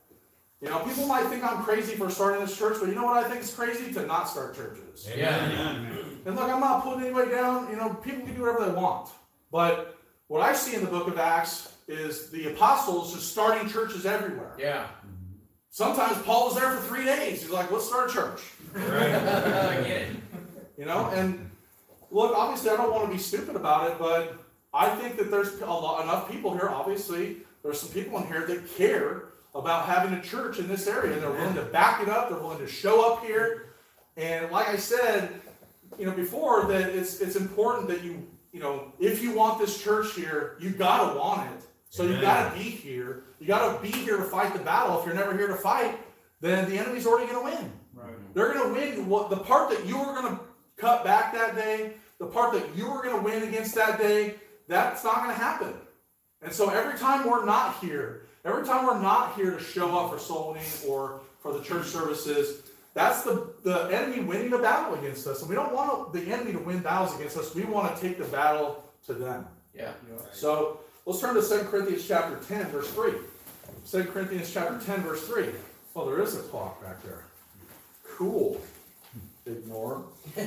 D: way? People might think I'm crazy for starting this church, but you know what I think is crazy? To not start churches.
C: Yeah.
D: And look, I'm not putting anybody down. People can do whatever they want. But what I see in the book of Acts is the apostles just starting churches everywhere.
C: Yeah.
D: Sometimes Paul was there for 3 days. He's like, let's start a church.
H: Right.
C: I get it.
D: And look, obviously I don't want to be stupid about it, but I think that there's enough people here, obviously, there's some people in here that care about having a church in this area, and they're willing to back it up, they're willing to show up here. And like I said, before, that it's important that if you want this church here, you gotta want it. So you gotta be here. You gotta be here to fight the battle. If you're never here to fight, then the enemy's already gonna win.
B: Right.
D: They're gonna win the part that you were gonna cut back that day, the part that you were gonna win against that day, that's not gonna happen. And so every time we're not here to show up for soul winning or for the church services, that's the enemy winning the battle against us. And we don't want the enemy to win battles against us. We want to take the battle to them.
C: Yeah.
D: So let's turn to 2 Corinthians chapter 10, verse 3. 2 Corinthians chapter 10, verse 3. Oh, there is a clock back there. Cool. Ignore.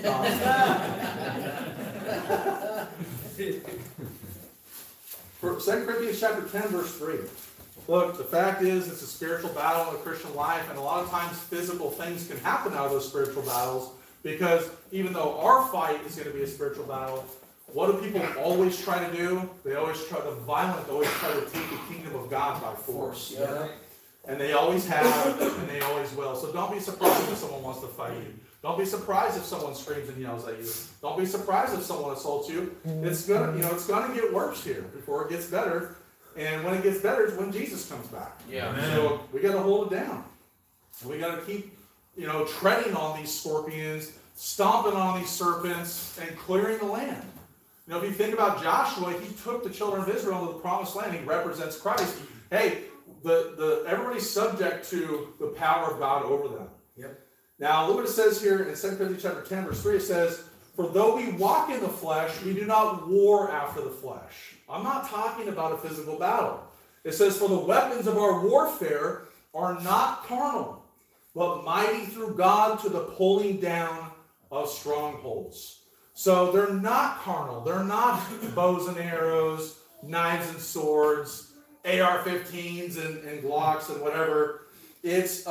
D: For 2 Corinthians chapter 10, verse 3. Look, the fact is, it's a spiritual battle in the Christian life, and a lot of times physical things can happen out of those spiritual battles, because even though our fight is going to be a spiritual battle, what do people always try to do? The violent always try to take the kingdom of God by force.
C: Yeah.
D: And they always have, and they always will. So don't be surprised if someone wants to fight you. Don't be surprised if someone screams and yells at you. Don't be surprised if someone assaults you. It's gonna get worse here before it gets better. And when it gets better is when Jesus comes back.
C: Yeah.
D: So we got to hold it down. We got to keep, treading on these scorpions, stomping on these serpents, and clearing the land. If you think about Joshua, he took the children of Israel into the promised land. He represents Christ. Hey, everybody's subject to the power of God over them.
G: Yep.
D: Now, look what it says here in 2 Corinthians chapter 10, verse 3. It says, "For though we walk in the flesh, we do not war after the flesh." I'm not talking about a physical battle. It says, "For the weapons of our warfare are not carnal, but mighty through God to the pulling down of strongholds." So they're not carnal. They're not bows and arrows, knives and swords, AR-15s and Glocks and whatever. It's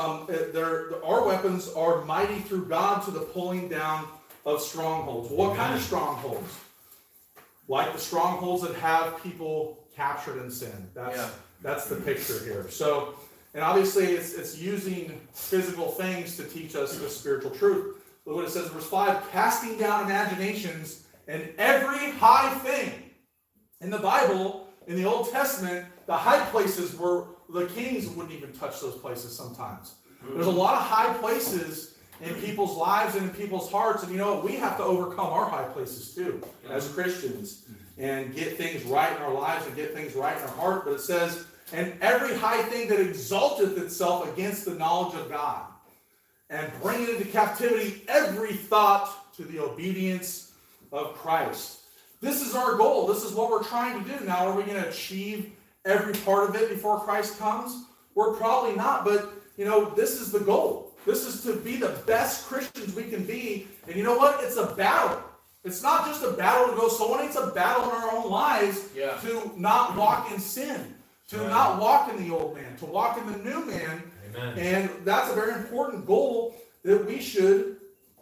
D: our weapons are mighty through God to the pulling down of strongholds. What kind of strongholds? Like the strongholds that have people captured in sin. That's the picture here. So, and obviously it's using physical things to teach us the spiritual truth. Look what it says in verse 5, "Casting down imaginations and every high thing." In the Bible, in the Old Testament, the high places were, the kings wouldn't even touch those places sometimes. There's a lot of high places in people's lives and in people's hearts, and you know what? We have to overcome our high places too, as Christians, and get things right in our lives and get things right in our heart. But it says, "And every high thing that exalteth itself against the knowledge of God, and bring it into captivity every thought to the obedience of Christ." This is our goal. This is what we're trying to do. Now, are we going to achieve every part of it before Christ comes? We're probably not, but, you know, this is the goal. This is to be the best Christians we can be. And you know what? It's a battle. It's not just a battle to go someone. It's a battle in our own lives to not walk in sin, to not walk in the old man, to walk in the new man.
A: Amen.
D: And that's a very important goal that we should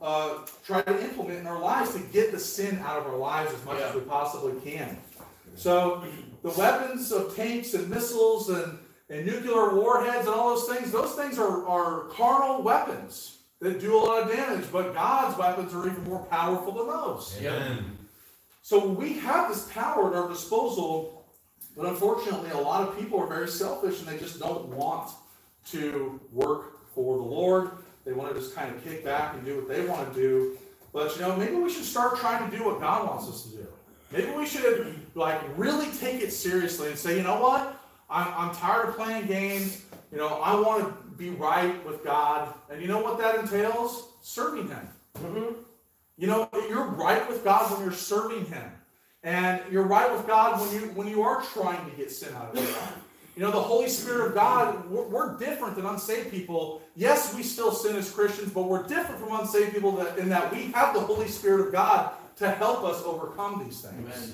D: try to implement in our lives, to get the sin out of our lives as much as we possibly can. So the weapons of tanks and missiles and nuclear warheads and all those things are carnal weapons that do a lot of damage, but God's weapons are even more powerful than those.
A: Amen.
D: So we have this power at our disposal, but unfortunately a lot of people are very selfish and they just don't want to work for the Lord. They want to just kind of kick back and do what they want to do. But, you know, maybe we should start trying to do what God wants us to do. Maybe we should, like, really take it seriously and say, you know what? I'm tired of playing games. You know, I want to be right with God. And you know what that entails? Serving Him.
C: Mm-hmm.
D: You know, you're right with God when you're serving Him. And you're right with God when you are trying to get sin out of your life. You know, the Holy Spirit of God, we're different than unsaved people. Yes, we still sin as Christians, but we're different from unsaved people in that we have the Holy Spirit of God to help us overcome these things.
C: Amen.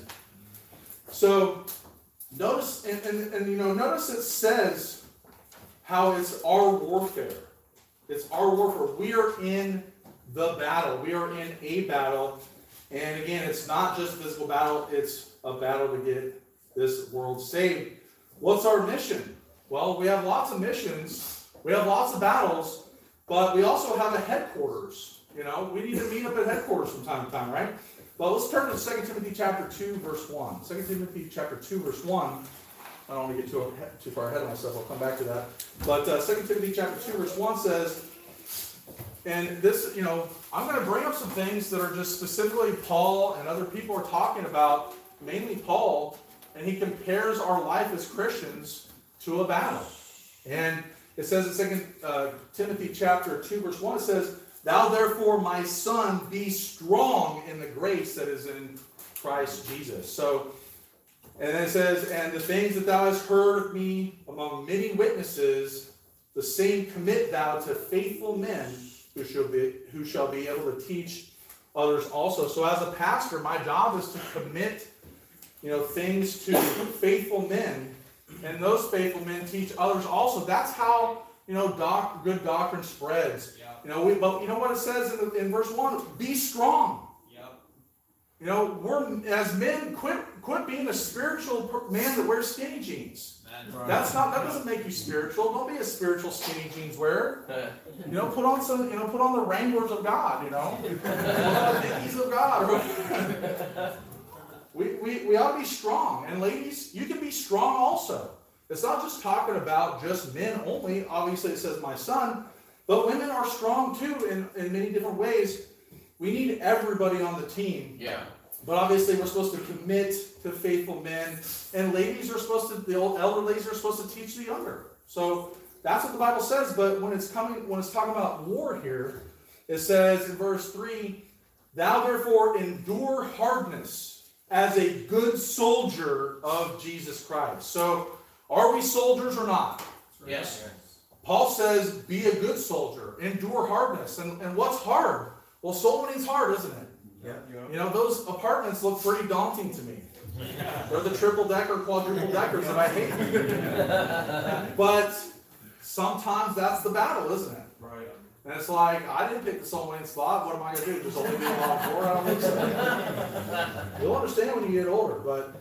D: So, notice, and you know, notice it says how it's our warfare. It's our warfare. We are in the battle. We are in a battle. And again, it's not just a physical battle. It's a battle to get this world saved. What's our mission? Well, we have lots of missions. We have lots of battles. But we also have a headquarters. You know, we need to meet up at headquarters from time to time, right? But let's turn to 2 Timothy chapter 2, verse 1. 2 Timothy chapter 2, verse 1. I don't want to get too far ahead of myself. I'll come back to that. But 2 Timothy chapter 2, verse 1 says, and this, you know, I'm going to bring up some things that are just specifically Paul and other people are talking about, mainly Paul, and he compares our life as Christians to a battle. And it says in 2 Timothy chapter 2, verse 1, it says, "Thou therefore, my son, be strong in the grace that is in Christ Jesus." So, and then it says, "And the things that thou hast heard of me among many witnesses, the same commit thou to faithful men who shall be able to teach others also." So as a pastor, my job is to commit, you know, things to faithful men, and those faithful men teach others also. That's how, you know, good doctrine spreads.
E: Yep.
D: You know, but you know what it says in verse 1? Be strong.
E: Yep.
D: You know, we're as men, quit being a spiritual man that wears skinny jeans.
E: Right.
D: That doesn't make you spiritual. Don't be a spiritual skinny jeans wearer. You know, put on the Wranglers of God, you know. Put on the Dickies of God. We ought to be strong. And ladies, you can be strong also. It's not just talking about just men only. Obviously it says my son, but women are strong too in many different ways. We need everybody on the team.
C: Yeah.
D: But obviously we're supposed to commit to faithful men. And ladies are supposed to, the old elder ladies are supposed to teach the younger. So that's what the Bible says. But when it's talking about war here, It says in verse 3, thou therefore endure hardness as a good soldier of Jesus Christ. So, are we soldiers or not?
C: Yes.
D: Paul says, be a good soldier, endure hardness. And what's hard? Well, soul winning's hard, isn't it?
G: Yeah.
D: You know, those apartments look pretty daunting to me. They're the triple-decker, quadruple-deckers that I hate. But sometimes that's the battle, isn't it?
A: Right.
D: And it's like, I didn't pick the soul winning slot. What am I going to do? Just only be a lot more? I don't think so. You'll understand when you get older. But,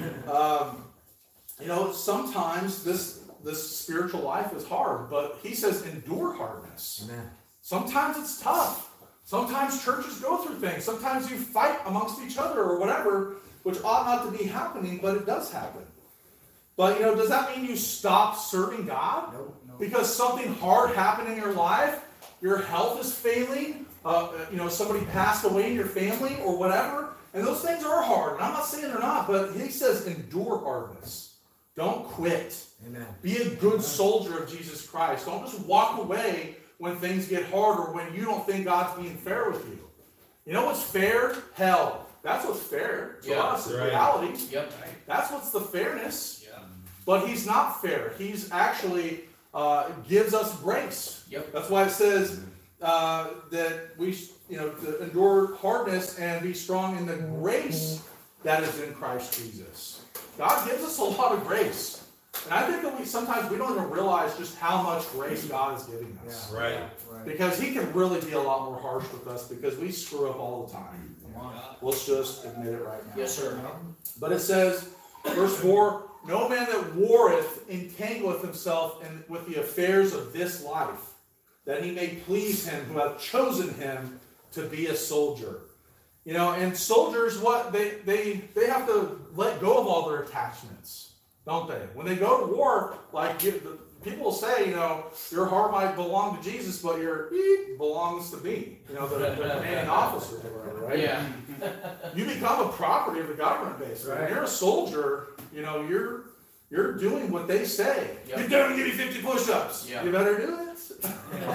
D: you know, sometimes this spiritual life is hard. But he says endure hardness.
G: Amen.
D: Sometimes it's tough. Sometimes churches go through things. Sometimes you fight amongst each other or whatever, which ought not to be happening, but it does happen. But, you know, does that mean you stop serving God?
G: Nope.
D: Because something hard happened in your life? Your health is failing? You know, somebody passed away in your family or whatever? And those things are hard. And I'm not saying they're not, but he says endure hardness. Don't quit.
G: Amen.
D: Be a good soldier of Jesus Christ. Don't just walk away when things get hard or when you don't think God's being fair with you. You know what's fair? Hell. That's what's fair to us in reality.
C: Yep.
D: That's what's the fairness.
C: Yeah.
D: But he's not fair. He's actually gives us grace.
C: Yep.
D: That's why it says that we, you know, to endure hardness and be strong in the grace that is in Christ Jesus. God gives us a lot of grace. And I think that sometimes we don't even realize just how much grace God is giving us.
G: Yeah.
A: Right.
D: Because he can really be a lot more harsh with us because we screw up all the time. Let's just admit it right now.
C: Yes, sir.
D: But it says, verse 4, no man that warreth entangleth himself with the affairs of this life, that he may please him who hath chosen him to be a soldier. You know, and soldiers, what they have to let go of all their attachments, don't they? When they go to war, like people will say, you know, your heart might belong to Jesus, but your beep belongs to me. You know, the commanding officer or whatever, right?
C: Yeah.
D: You become a property of the government, basically. When you're a soldier, you know, you're doing what they say.
C: Yep.
D: Get down and give me 50 push-ups.
C: Yep.
D: You better do it.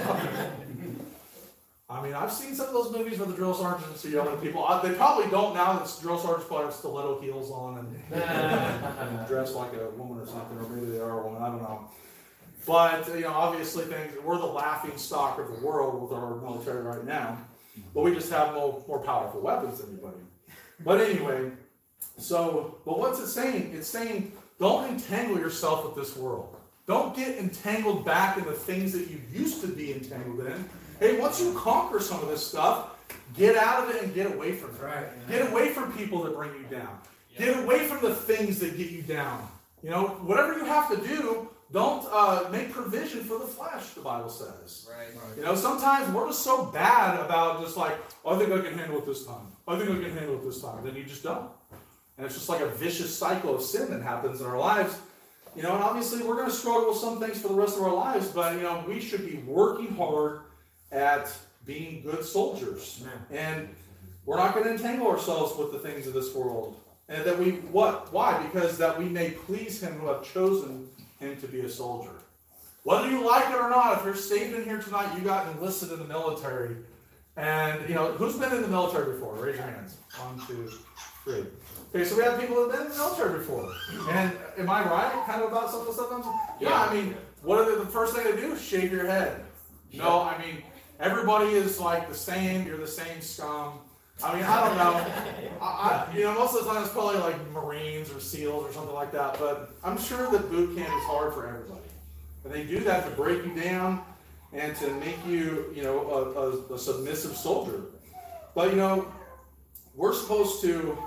D: I mean, I've seen some of those movies where the drill sergeants are yelling at people. They probably don't now that drill sergeants probably have stiletto heels on and dressed like a woman or something, or maybe they are a woman, I don't know. But, you know, obviously we're the laughing stock of the world with our military right now. But we just have more powerful weapons than anybody. But anyway, but what's it saying? It's saying, don't entangle yourself with this world. Don't get entangled back in the things that you used to be entangled in. Hey, once you conquer some of this stuff, get out of it and get away from it.
G: Right.
D: Get away from people that bring you down. Get away from the things that get you down. You know, whatever you have to do, don't make provision for the flesh, the Bible says.
E: Right.
D: You know, sometimes we're just so bad about just like, oh, I think I can handle it this time. I think I can handle it this time. Then you just don't. And it's just like a vicious cycle of sin that happens in our lives. You know, and obviously we're going to struggle with some things for the rest of our lives, but, you know, we should be working hard at being good soldiers. And we're not going to entangle ourselves with the things of this world. And that why? Because that we may please him who have chosen him to be a soldier. Whether you like it or not, if you're saved in here tonight, you got enlisted in the military. And, you know, who's been in the military before? Raise your hands. 1, 2, 3. Okay, so we have people that have been in the military before. And am I right kind of about some of the stuff? Yeah, I mean, what are the first thing they do? Shave your head. No, I mean, everybody is like the same. You're the same scum. I mean, I don't know. You know, most of the time it's probably like Marines or SEALs or something like that. But I'm sure that boot camp is hard for everybody. And they do that to break you down and to make you, you know, a submissive soldier. But, you know, we're supposed to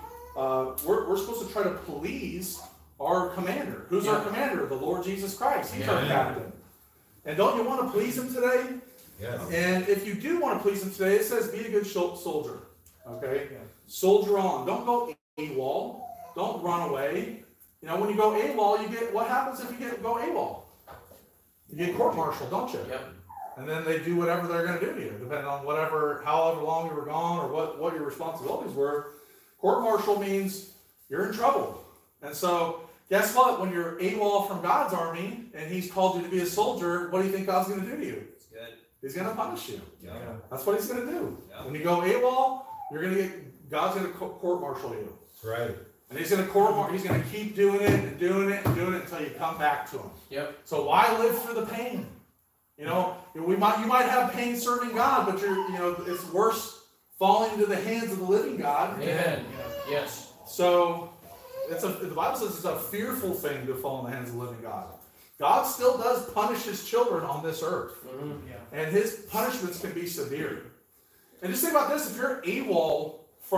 D: try to please our commander. Who's our commander? The Lord Jesus Christ. He's our captain. And don't you want to please him today?
A: Yes.
D: And if you do want to please him today, it says be a good soldier. Okay? Soldier on. Don't go AWOL. Don't run away. You know, when you go AWOL, what happens if you go AWOL? You get court-martialed, don't you?
C: Yep.
D: And then they do whatever they're going to do to you, depending on however long you were gone or what your responsibilities were. Court-martial means you're in trouble. And so, guess what? When you're AWOL from God's army and he's called you to be a soldier, what do you think God's going to do to you?
E: It's good.
D: He's going to punish you.
E: Yeah.
D: That's what he's going to do.
E: Yeah.
D: When you go AWOL, God's going to court-martial you.
A: That's right.
D: And he's going to keep doing it and doing it and doing it until you come back to him.
C: Yep.
D: So why live through the pain? You might have pain serving God, but it's worse falling into the hands of the living God.
C: Amen. Yes.
D: So the Bible says it's a fearful thing to fall in the hands of the living God. God still does punish his children on this earth.
C: Mm-hmm.
D: And his punishments can be severe. And just think about this, if you're AWOL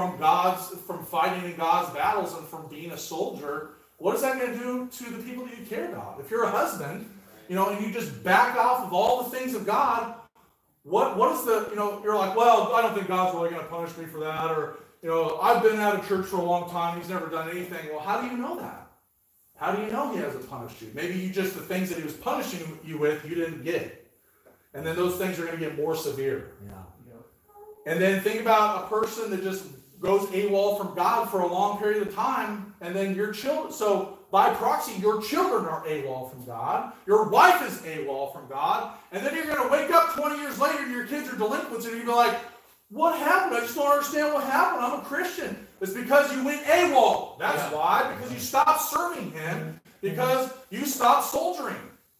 D: from fighting in God's battles and from being a soldier, what is that going to do to the people that you care about? If you're a husband, and you just back off of all the things of God, what is you're like, well, I don't think God's really going to punish me for that, or, I've been out of church for a long time, he's never done anything. Well, how do you know that? How do you know he hasn't punished you? Maybe the things that he was punishing you with, you didn't get. And then those things are going to get more severe.
G: Yeah.
D: And then think about a person that just goes AWOL from God for a long period of time, and then your children, so by proxy, your children are AWOL from God, your wife is AWOL from God, and then you're going to wake up 20 years later and your kids are delinquents, and you're going to be like, what happened? I just don't understand what happened. I'm a Christian. It's because you went AWOL. That's why, because you stopped serving him, because you stopped soldiering.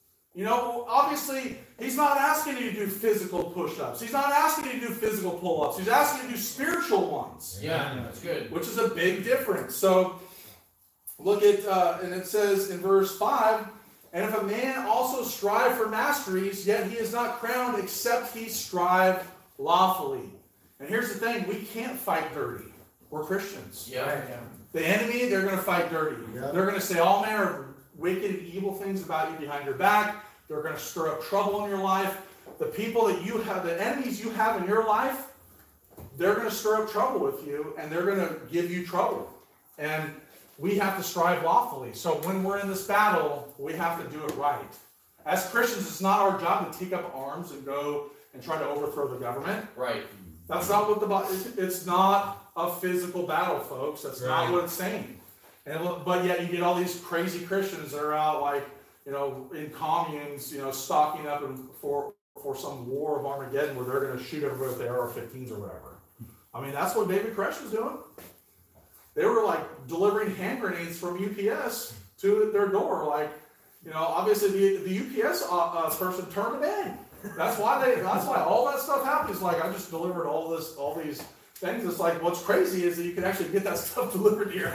D: Obviously, he's not asking you to do physical push-ups. He's not asking you to do physical pull-ups. He's asking you to do spiritual ones.
C: Yeah, that's good.
D: Which is a big difference. So, look at, and it says in verse 5, and if a man also strive for masteries, yet he is not crowned except he strive lawfully. And here's the thing, we can't fight dirty. We're Christians.
C: Yeah.
D: The enemy, they're going to fight dirty.
A: Yeah.
D: They're going to say all manner of wicked and evil things about you behind your back. They're going to stir up trouble in your life. The people that you have, the enemies you have in your life, they're going to stir up trouble with you, and they're going to give you trouble. And we have to strive lawfully. So when we're in this battle, we have to do it right. As Christians, it's not our job to take up arms and go and try to overthrow the government.
C: Right.
D: That's not what it's not a physical battle, folks. That's not what it's saying. But yet you get all these crazy Christians that are out like, in communes, stocking up for some war of Armageddon where they're going to shoot everybody with the AR-15s or whatever. I mean, that's what David Koresh was doing. They were like delivering hand grenades from UPS to their door. Like, obviously the UPS person turned them in. That's why all that stuff happened. Is like, I just delivered all these things. It's like, what's crazy is that you can actually get that stuff delivered to your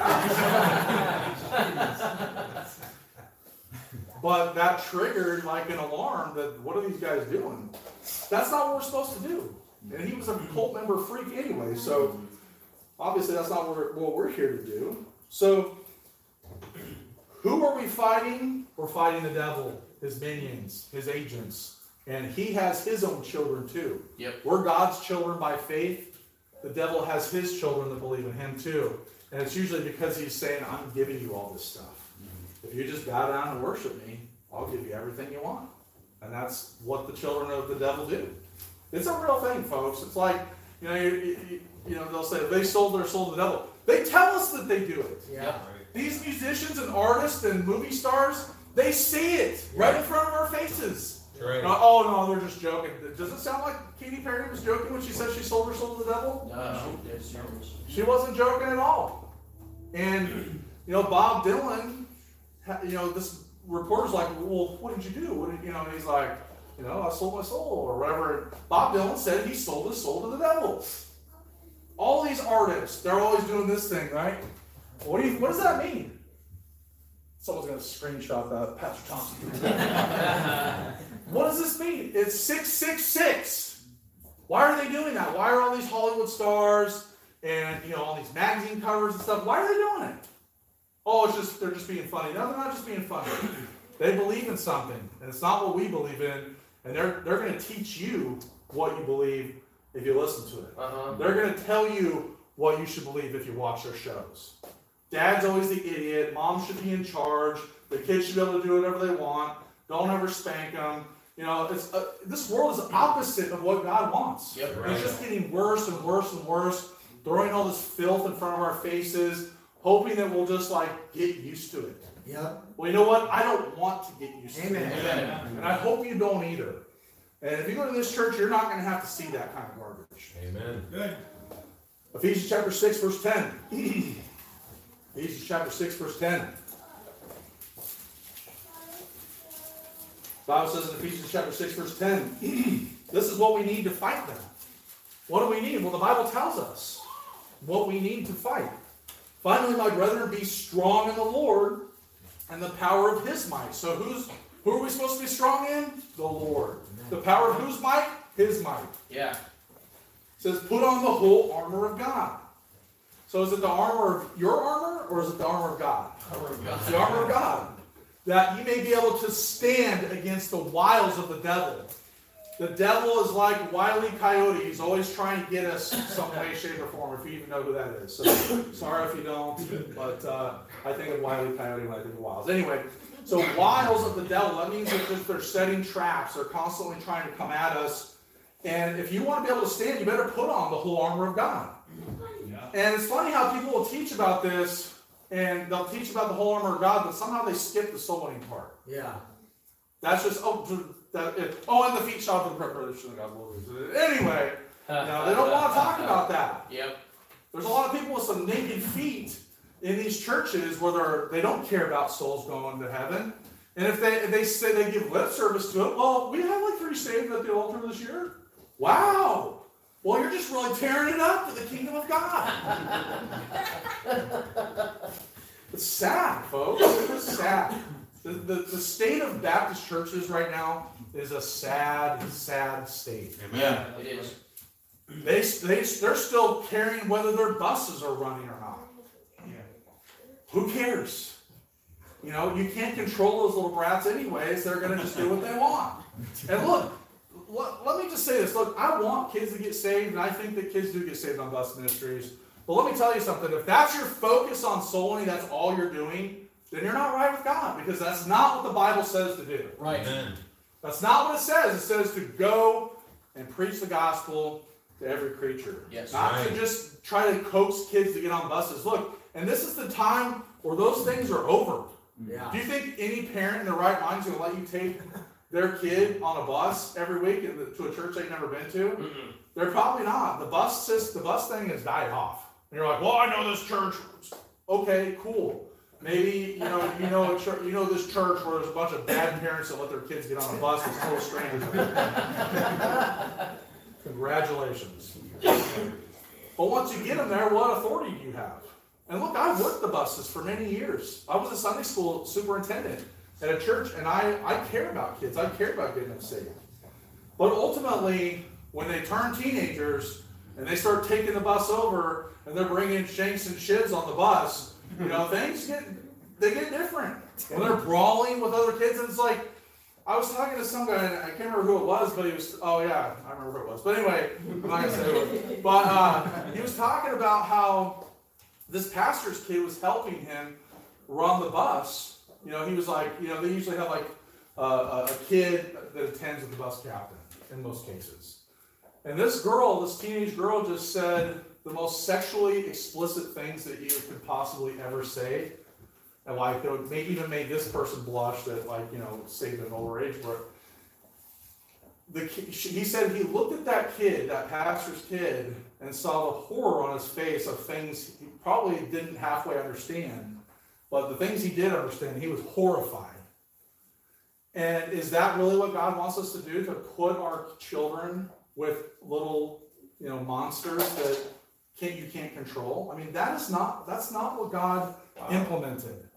D: house. But that triggered like an alarm that, what are these guys doing? That's not what we're supposed to do. And he was a cult member freak anyway, so obviously that's not what we're here to do. So, who are we fighting? We're fighting the devil, his minions, his agents. And he has his own children too.
C: Yep.
D: We're God's children by faith. The devil has his children that believe in him too. And it's usually because he's saying, I'm giving you all this stuff. If you just bow down and worship me, I'll give you everything you want. And that's what the children of the devil do. It's a real thing, folks. It's like, they'll say, they sold their soul to the devil. They tell us that they do it.
C: Yeah.
D: These musicians and artists and movie stars, they see it right in front of our faces.
A: Right.
D: Oh, no, they're just joking. Does it sound like Katy Perry was joking when she said she sold her soul to the devil?
C: No, she did.
D: She wasn't joking at all. And, Bob Dylan, this reporter's like, well, what did you do? And he's like, I sold my soul or whatever. Bob Dylan said he sold his soul to the devil. All these artists, they're always doing this thing, right? What does that mean? Someone's going to screenshot that, Pastor Thompson. What does this mean? It's 666. Why are they doing that? Why are all these Hollywood stars and all these magazine covers and stuff? Why are they doing it? Oh, they're just being funny. No, they're not just being funny. They believe in something, and it's not what we believe in. And they're going to teach you what you believe if you listen to it.
C: Uh-huh.
D: They're going to tell you what you should believe if you watch their shows. Dad's always the idiot. Mom should be in charge. The kids should be able to do whatever they want. Don't ever spank them. This world is the opposite of what God wants.
C: Yep,
D: right. It's just getting worse and worse and worse. Throwing all this filth in front of our faces, hoping that we'll just get used to it.
A: Yep.
D: Well, you know what? I don't want to get used to it.
C: Amen.
D: And I hope you don't either. And if you go to this church, you're not going to have to see that kind of garbage.
A: Amen.
B: Good.
D: Ephesians chapter 6, verse 10. Ephesians chapter 6, verse 10. The Bible says in Ephesians chapter 6, verse 10, this is what we need to fight them. What do we need? Well, the Bible tells us what we need to fight. Finally, my brethren, be strong in the Lord and the power of his might. So who are we supposed to be strong in? The Lord. The power of whose might? His might.
C: Yeah.
D: It says, put on the whole armor of God. So is it the armor of your armor, or is it the armor of God?
C: Armor of God.
D: The armor of God. That you may be able to stand against the wiles of the devil. The devil is like Wile E. Coyote. He's always trying to get us some way, shape, or form, if you even know who that is. So, sorry if you don't, but I think of Wile E. Coyote when I think of wiles. Anyway, so wiles of the devil, that means that they're setting traps. They're constantly trying to come at us. And if you want to be able to stand, you better put on the whole armor of God. And it's funny how people will teach about this, and they'll teach about the whole armor of God, but somehow they skip the soul winning part.
G: Yeah.
D: That's just, and the feet shod for the preparation of God. Anyway, no, they don't want to talk about that.
C: Yep.
D: There's a lot of people with some naked feet in these churches where they don't care about souls going to heaven. And if they say they give lip service to it, well, we had like 3 saved at the altar this year. Wow. Well, you're just really tearing it up for the kingdom of God. It's sad, folks. It's sad. The state of Baptist churches right now is a sad, sad state.
A: Amen.
C: It is.
D: They're still caring whether their buses are running or not.
B: Yeah.
D: Who cares? You know, you can't control those little brats anyways. They're going to just do what they want. And look, let me just say this. Look, I want kids to get saved, and I think that kids do get saved on bus ministries. But let me tell you something. If that's your focus on soul winning, that's all you're doing, then you're not right with God, because that's not what the Bible says to do.
C: Right.
A: Amen.
D: That's not what it says. It says to go and preach the gospel to every creature.
C: Yes.
D: Not
A: Right.
D: to just try to coax kids to get on buses. Look, and this is the time where those things are over.
G: Yeah.
D: Do you think any parent in their right mind is going to let you take their kid on a bus every week to a church they've never been to?
C: Mm-mm.
D: They're probably not. The bus thing has died off. And you're like, well, I know this church. Okay, cool. Maybe you know this church where there's a bunch of bad parents that let their kids get on a bus with total strangers. Congratulations. But once you get them there, what authority do you have? And look, I worked the buses for many years. I was a Sunday school superintendent at a church, and I care about kids. I care about getting them saved. But ultimately, when they turn teenagers and they start taking the bus over and they're bringing shanks and shiz on the bus, things get different. When they're brawling with other kids, and it's like, I was talking to some guy, and I can't remember who it was, but he was, oh yeah, I remember who it was. But anyway, I'm not going to say who it was. But he was talking about how this pastor's kid was helping him run the bus. He was like, they usually have like a kid that attends with the bus captain in most cases. And this teenage girl just said the most sexually explicit things that you could possibly ever say. And like, that would even made this person blush that saved an older age. But he said he looked at that kid, that pastor's kid, and saw the horror on his face of things he probably didn't halfway understand. But the things he did understand, he was horrified. And is that really what God wants us to do? To put our children with little, monsters that you can't control? I mean, that's not what God implemented.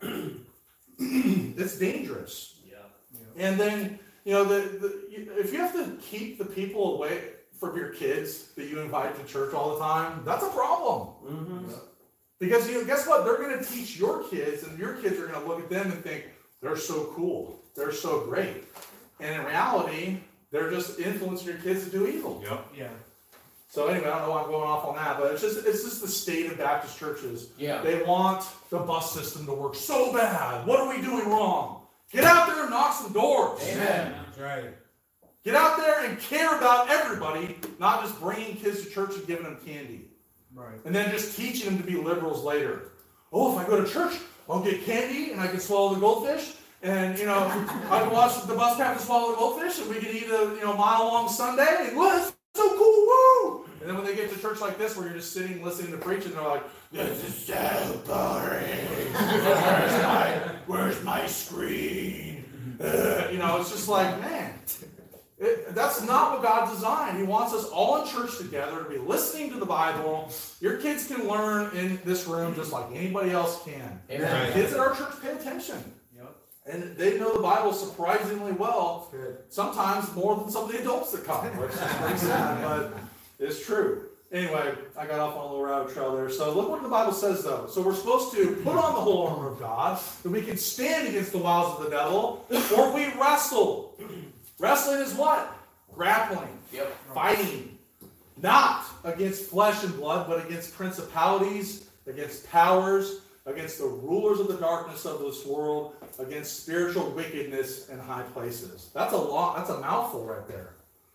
D: It's dangerous.
E: Yeah.
D: And then, if you have to keep the people away from your kids that you invite to church all the time, that's a problem.
C: Mm-hmm.
D: Because guess what? They're going to teach your kids, and your kids are going to look at them and think, they're so cool. They're so great. And in reality, they're just influencing your kids to do evil.
A: Yep.
B: Yeah.
D: So anyway, I don't know why I'm going off on that, but it's just the state of Baptist churches.
C: Yeah.
D: They want the bus system to work so bad. What are we doing wrong? Get out there and knock some doors.
C: Amen.
B: That's right.
D: Get out there and care about everybody, not just bringing kids to church and giving them candy.
B: Right.
D: And then just teaching them to be liberals later. Oh, if I go to church, I'll get candy and I can swallow the goldfish And, you know, I can watch the bus captain swallow the goldfish, and we can eat a, you know, mile-long sundae, and well, it's so cool, woo! And then when they get to church like this, where you're just sitting, listening to preaching, they're like, this is so boring. Where's my screen? You know, it's just like, man, that's not what God designed. He wants us all in church together to be listening to the Bible. Your kids can learn in this room just like anybody else can.
C: Amen.
D: Kids at our church pay attention. And they know the Bible surprisingly well, sometimes more than some of the adults that come, which is pretty sad, but it's true. Anyway, I got off on a little rabbit trail there. So look what the Bible says, though. So we're supposed to put on the whole armor of God, that we can stand against the wiles of the devil, or we wrestle. Wrestling is what? Grappling.
C: Yep.
D: Fighting. Not against flesh and blood, but against principalities, against powers, against the rulers of the darkness of this world, against spiritual wickedness in high places. That's a mouthful right there.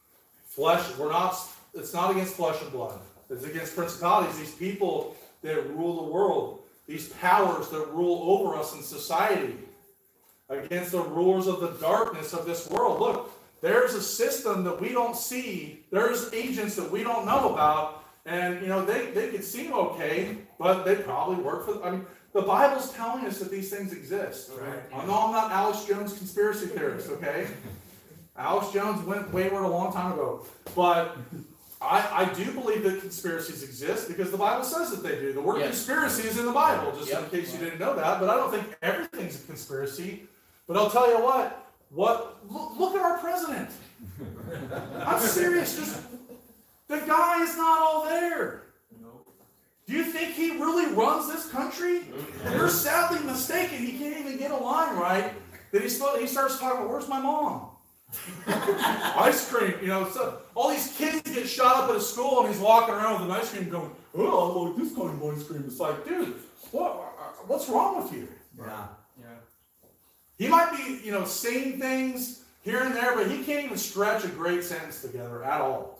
D: It's not against flesh and blood. It's against principalities, these people that rule the world, these powers that rule over us in society, against the rulers of the darkness of this world. Look, there's a system that we don't see. There's agents that we don't know about. And, you know, they could seem okay, but they probably work for, I mean, the Bible's telling us that these things exist.
B: Right.
D: I know I'm not Alex Jones conspiracy theorist, okay? Alex Jones went wayward a long time ago. But I do believe that conspiracies exist because the Bible says that they do. The word conspiracy is in the Bible, just in case you didn't know that. But I don't think everything's a conspiracy. But I'll tell you what look at our president. I'm serious. The guy is not all there. Do you think he really runs this country? You're sadly mistaken. He can't even get a line right. Then he starts talking about, where's my mom? Ice cream, you know. So all these kids get shot up at a school, and he's walking around with an ice cream going, oh, I like this kind of ice cream. It's like, dude, what's wrong with you?
G: Yeah.
D: He might be, you know, saying things here and there, but he can't even stretch a great sentence together at all.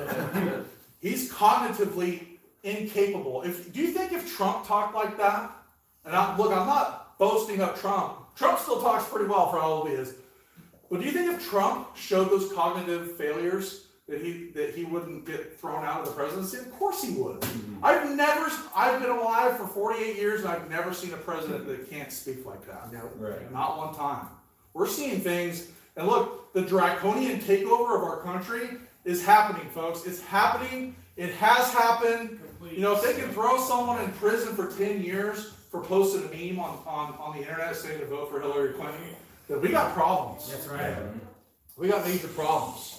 D: He's cognitively incapable. Do you think if Trump talked like that, and I'm not boasting up Trump. Trump still talks pretty well for all he is. But do you think if Trump showed those cognitive failures that he wouldn't get thrown out of the presidency? Of course he would. Mm-hmm. I've been alive for 48 years and I've never seen a president that can't speak like that.
G: No.
D: Right. Not one time. We're seeing things, and look, the draconian takeover of our country is happening, folks. It's happening. It has happened. You know, if they can throw someone in prison for 10 years for posting a meme on the internet saying to vote for Hillary Clinton, then we got problems.
G: That's right.
D: We got major problems.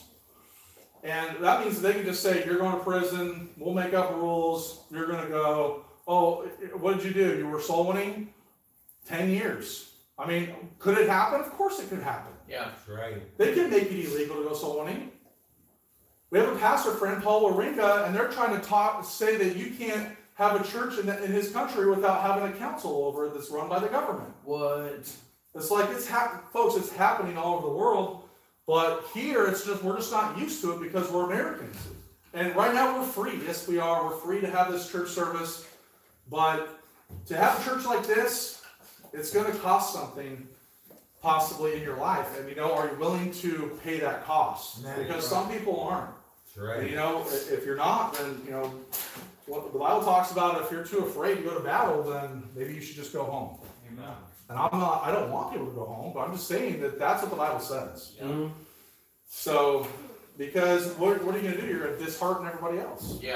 D: And that means they can just say, you're going to prison, we'll make up rules, you're going to go, oh, what did you do? You were soul winning? 10 years. I mean, could it happen? Of course it could happen.
C: Yeah.
F: That's right.
D: They can make it illegal to go soul winning. We have a pastor friend, Paul Warinka, and they're trying to say that you can't have a church in his country without having a council over it that's run by the government.
C: What?
D: It's like, folks, it's happening all over the world. But here, we're just not used to it because we're Americans. And right now we're free. Yes, we are. We're free to have this church service. But to have a church like this, it's going to cost something possibly in your life. And, are you willing to pay that cost? Because some people aren't.
F: That's right.
D: And, if you're not, then, what the Bible talks about, if you're too afraid to go to battle, then maybe you should just go home.
B: Amen.
D: And I don't want people to go home, but I'm just saying that that's what the Bible says.
C: Mm-hmm.
D: So, because what are you going to do? You're going to dishearten everybody else.
C: Yeah.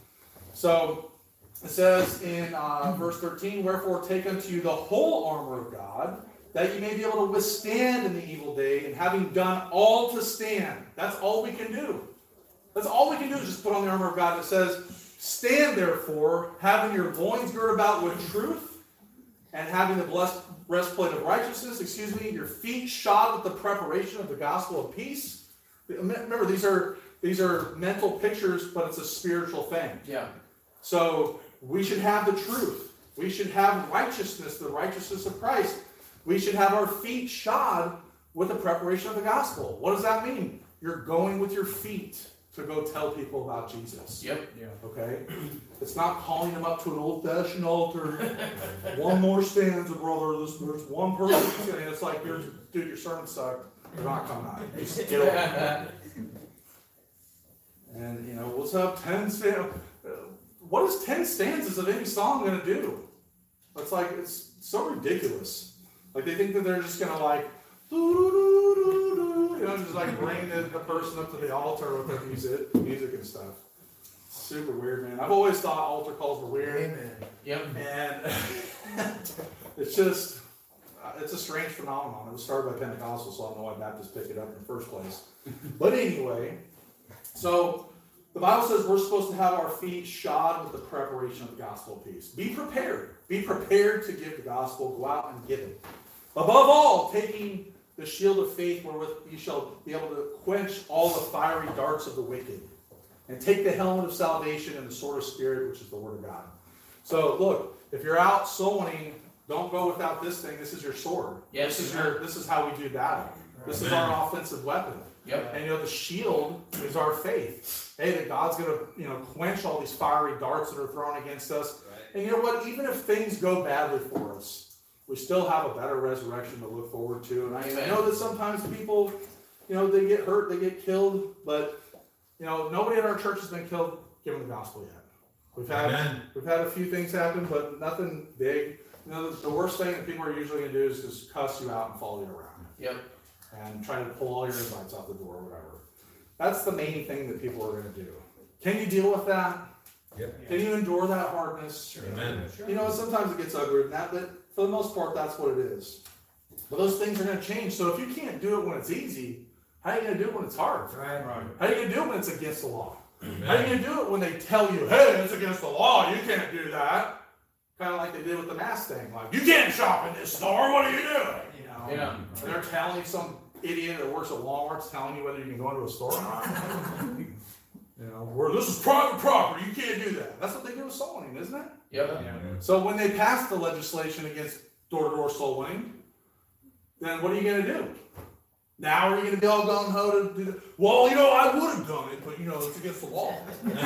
D: So, it says in verse 13, wherefore take unto you the whole armor of God, that you may be able to withstand in the evil day, and having done all to stand. That's all we can do. That's all we can do is just put on the armor of God. It says, stand therefore, having your loins girt about with truth, and having the blessed breastplate of righteousness, your feet shod with the preparation of the gospel of peace. Remember, these are mental pictures, but it's a spiritual thing.
C: Yeah.
D: So we should have the truth. We should have righteousness, the righteousness of Christ. We should have our feet shod with the preparation of the gospel. What does that mean? You're going with your feet. to go tell people about Jesus.
C: Yep.
B: Yeah.
D: Okay? It's not calling them up to an old-fashioned altar. One more stanza, brother. There's one person. And it's like, dude, your sermon sucked. They're not coming out. Just get over it. And, you know, what's up? 10 stanzas. What is 10 stanzas of any song going to do? It's like, it's so ridiculous. Like, they think that they're just going to, like, you know, just like bring the person up to the altar with their music and stuff. Super weird, man. I've always thought altar calls were weird.
G: Amen.
C: Yep.
D: And it's just, it's a strange phenomenon. It was started by Pentecostals, so I don't know why Baptists picked it up in the first place. But anyway, so the Bible says we're supposed to have our feet shod with the preparation of the gospel of peace. Be prepared. Be prepared to give the gospel. Go out and give it. Above all, taking the shield of faith wherewith you shall be able to quench all the fiery darts of the wicked. And take the helmet of salvation and the sword of spirit, which is the word of God. So look, if you're out soul winning, don't go without this thing. This is your sword.
C: Yes,
D: This is how we do battle. This is our offensive weapon.
C: Yep.
D: And you know, the shield is our faith. Hey, that God's going to, you know, quench all these fiery darts that are thrown against us. And you know what? Even if things go badly for us, we still have a better resurrection to look forward to. And I know that sometimes people, you know, they get hurt, they get killed, but you know, nobody at our church has been killed giving the gospel yet. We've had a few things happen, but nothing big. You know, the worst thing that people are usually going to do is just cuss you out and follow you around.
C: Yep.
D: And try to pull all your invites out the door or whatever. That's the main thing that people are going to do. Can you deal with that?
A: Yep.
D: Can you endure that hardness?
A: Amen.
D: You know, sometimes it gets uglier than that, but for the most part, that's what it is. But those things are going to change. So if you can't do it when it's easy, how are you going to do it when it's hard?
G: Right.
D: How are you going to do it when it's against the law?
A: Amen.
D: How are you going to do it when they tell you, hey, it's against the law, you can't do that? Kind of like they did with the mask thing. Like, you can't shop in this store, what are you doing? You know?
C: Yeah.
D: And they're telling some idiot that works at Walmart's telling you whether you can go into a store or not. You know, where this is private property, you can't do that. That's what they do with soul winning, isn't it?
C: Yep.
D: So when they passed the legislation against door-to-door soul winning, then what are you going to do? Now are you going to be all gung-ho to do that? Well, you know, I would have done it, but, you know, it's against the law.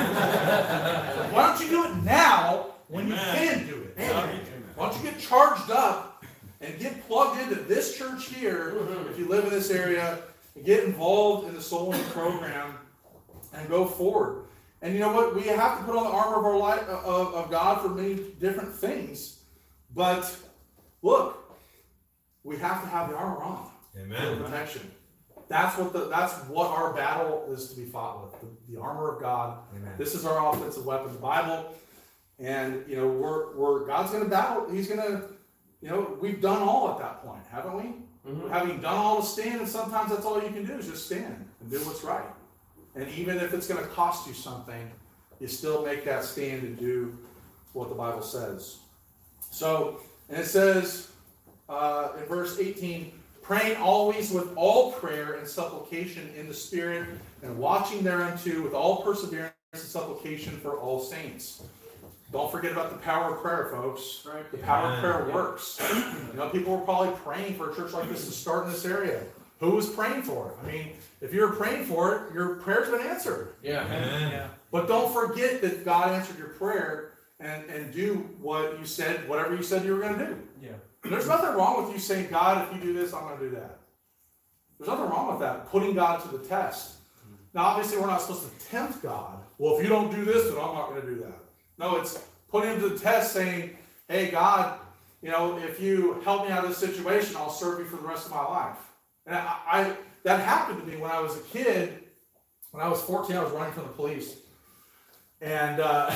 D: Why don't you do it now when you can do it? Why don't you get charged up and get plugged into this church here, if you live in this area, and get involved in the soul winning program and go forward. And you know what? We have to put on the armor of our life of God for many different things. But look, we have to have the armor on.
A: Amen.
D: Protection. That's what our battle is to be fought with. The armor of God.
G: Amen.
D: This is our offensive weapon, the Bible. And you know, we're God's going to battle. He's going to, you know, we've done all at that point, haven't we?
C: Mm-hmm.
D: Having done all to stand, and sometimes that's all you can do is just stand and do what's right. And even if it's going to cost you something, you still make that stand and do what the Bible says. So, and it says in verse 18, praying always with all prayer and supplication in the Spirit, and watching thereunto with all perseverance and supplication for all saints. Don't forget about the power of prayer, folks. Right. The power of prayer works. You know, people were probably praying for a church like this to start in this area. Who was praying for it? I mean, if you're praying for it, your prayer's been answered.
C: Yeah.
A: Amen.
D: But don't forget that God answered your prayer and do what you said, whatever you said you were going to do.
B: Yeah.
D: There's nothing wrong with you saying, God, if you do this, I'm going to do that. There's nothing wrong with that, putting God to the test. Now, obviously, we're not supposed to tempt God. Well, if you don't do this, then I'm not going to do that. No, it's putting him to the test saying, hey, God, you know, if you help me out of this situation, I'll serve you for the rest of my life. And that happened to me when I was a kid. When I was 14, I was running from the police. And I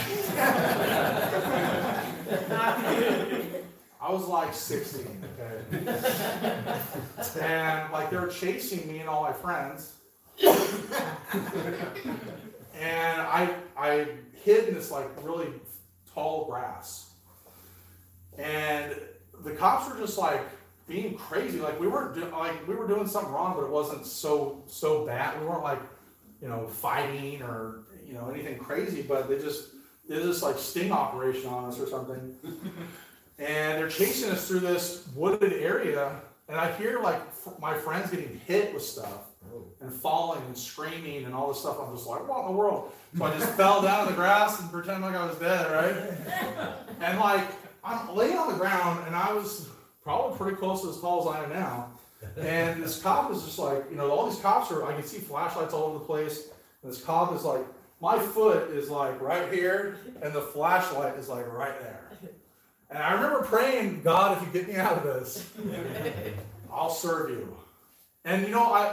D: was like 16, okay? And like they were chasing me and all my friends. And I hid in this like really tall grass. And the cops were just like being crazy. Like we were doing something wrong, but it wasn't so bad. We weren't like, you know, fighting or, you know, anything crazy, but they did this like sting operation on us or something. And they're chasing us through this wooded area, and I hear like my friends getting hit with stuff. and falling and screaming and all this stuff. I'm just like, what in the world? So I just fell down in the grass and pretended like I was dead, right? And like, I'm laying on the ground, and I was probably pretty close to as tall as I am now. And this cop is just like, all these cops are, I can see flashlights all over the place. And this cop is like, my foot is like right here, and the flashlight is like right there. And I remember praying, God, if you get me out of this, I'll serve you. And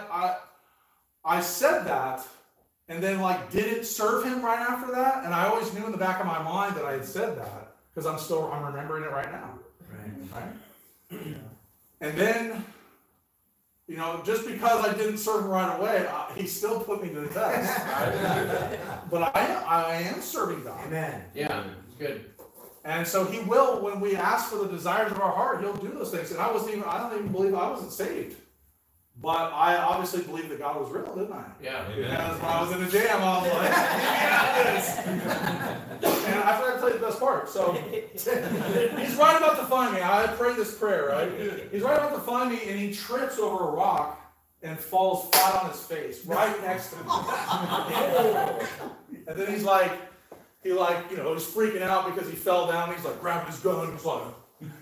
D: I said that, and then like didn't serve him right after that. And I always knew in the back of my mind that I had said that, because I'm remembering it right now. Right? And then, just because I didn't serve him right away, he still put me to the test. Right? But I am serving God.
G: Amen.
C: Yeah, good.
D: And so he will, when we ask for the desires of our heart, he'll do those things. And I don't even believe I wasn't saved. But I obviously believed that God was real, didn't I?
C: Yeah.
D: Because when I was in the jam, I was like, yes! And I forgot to tell you the best part. So he's right about to find me. I prayed this prayer, right? He's right about to find me, and he trips over a rock and falls flat on his face, right next to me. And then he's like, he's freaking out because he fell down. He's like grabbing his gun. He's like,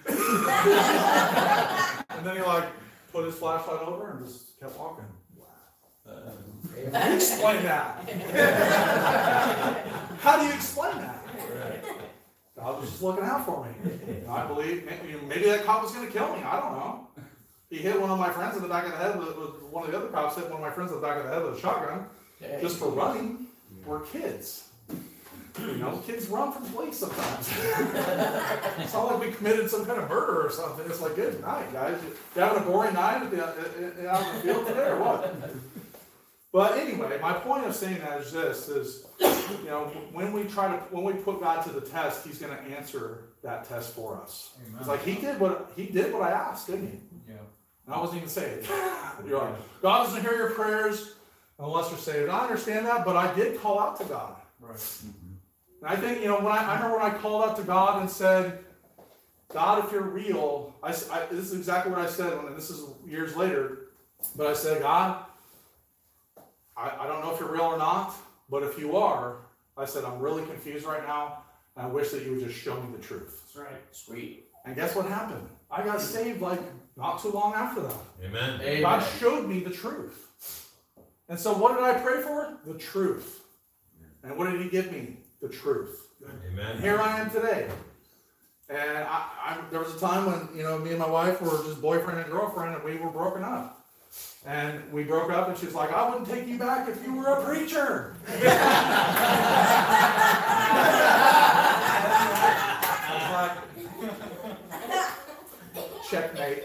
D: and then he like put his flashlight over and just kept walking. Wow. How do you explain that? How do you explain that? God was just looking out for me. I believe maybe that cop was going to kill me. I don't know. He hit one of my friends in the back of the head with one of the other cops hit one of my friends in the back of the head with a shotgun just for running. We're kids. Kids run from police sometimes. It's not like we committed some kind of murder or something. It's like, good night, guys. You having a boring night out in the field today or what? But anyway, my point of saying that is this: when we put God to the test, He's going to answer that test for us. Amen. It's like He did what I asked, didn't He? Yeah. And I wasn't even saved. You're like, God doesn't hear your prayers unless you're saved. I understand that, but I did call out to God. Right. And I think, I remember when I called out to God and said, God, if you're real, this is exactly what I said, and this is years later, but I said, God, I don't know if you're real or not, but if you are, I said, I'm really confused right now, and I wish that you would just show me the truth.
C: That's right. Sweet.
D: And guess what happened? I got saved not too long after that.
F: Amen.
D: God showed me the truth. And so what did I pray for? The truth. And what did He give me? The truth.
F: Amen.
D: And here I am today. And there was a time when, me and my wife were just boyfriend and girlfriend, and we were broken up. And we broke up, and she's like, I wouldn't take you back if you were a preacher. I was like, checkmate.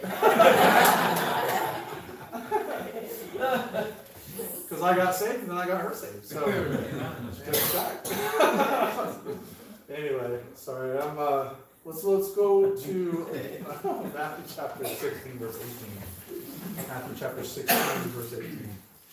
D: Because I got saved and then I got her saved. So just back. Anyway, sorry. Let's go to Matthew chapter 16, verse 18. Matthew chapter 16, verse 18.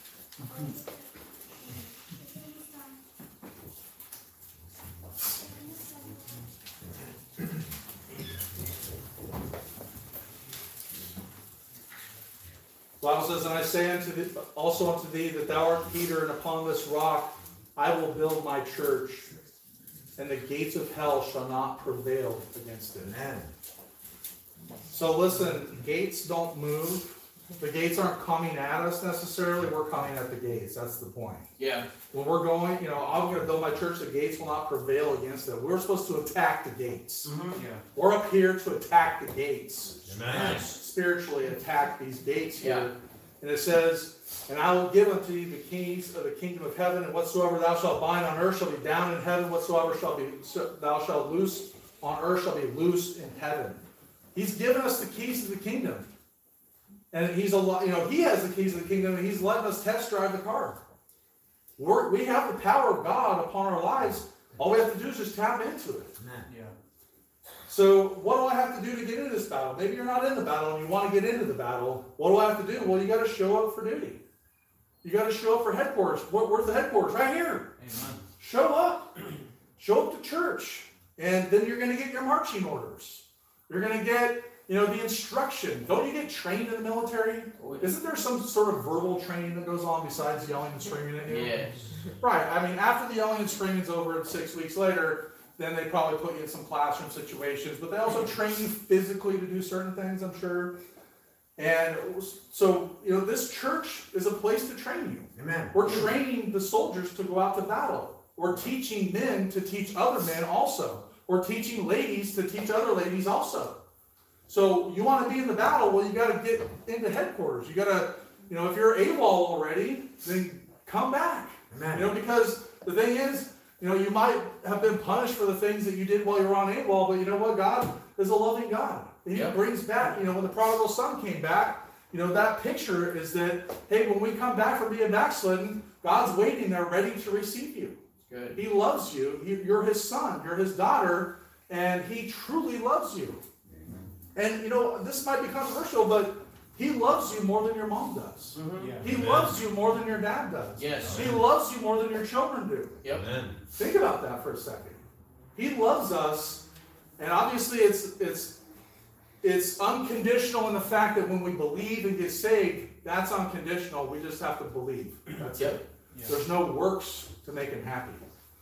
D: The Bible says, and I say also unto thee that thou art Peter, and upon this rock I will build my church, and the gates of hell shall not prevail against it. Amen. So listen, gates don't move. The gates aren't coming at us necessarily. We're coming at the gates. That's the point. Yeah. When we're going, I'm going to build my church. The gates will not prevail against it. We're supposed to attack the gates. Mm-hmm. Yeah. We're up here to attack the gates. Amen. Spiritually attack these gates here. Yeah. And it says, and I will give unto thee the keys of the kingdom of heaven, and whatsoever thou shalt bind on earth shall be bound in heaven, whatsoever thou shalt loose on earth shall be loosed in heaven. He's given us the keys to the kingdom. And he has the keys of the kingdom, and He's letting us test drive the car. We have the power of God upon our lives. All we have to do is just tap into it. Yeah. So what do I have to do to get into this battle? Maybe you're not in the battle and you want to get into the battle. What do I have to do? Well, you got to show up for duty. You got to show up for headquarters. Where's the headquarters? Right here. Amen. Show up. Show up to church. And then you're going to get your marching orders. You're going to get You know, the instruction. Don't you get trained in the military? Isn't there some sort of verbal training that goes on besides yelling and screaming at you?
C: Yes.
D: Right. I mean, after the yelling and screaming is over 6 weeks later, then they probably put you in some classroom situations. But they also train you physically to do certain things, I'm sure. And so, you know, this church is a place to train you.
G: Amen.
D: We're training the soldiers to go out to battle. We're teaching men to teach other men also. We're teaching ladies to teach other ladies also. So you want to be in the battle, well, you got to get into headquarters. You got to, you know, if you're AWOL already, then come back.
G: Amen.
D: You know, because the thing is, you know, you might have been punished for the things that you did while you were on AWOL, but you know what? God is a loving God. He brings back, you know, when the prodigal son came back, you know, that picture is that, hey, when we come back from being backslidden, God's waiting there ready to receive you.
C: Good.
D: He loves you. You're his son. You're his daughter. And he truly loves you. And, you know, this might be controversial, but he loves you more than your mom does.
C: Mm-hmm.
B: Yeah.
D: He loves you more than your dad does.
C: Yes.
D: He loves you more than your children do.
C: Yep.
F: Amen.
D: Think about that for a second. He loves us, and obviously it's unconditional in the fact that when we believe and get saved, that's unconditional. We just have to believe. That's
C: Yep.
D: it.
B: Yeah.
D: There's no works to make him happy.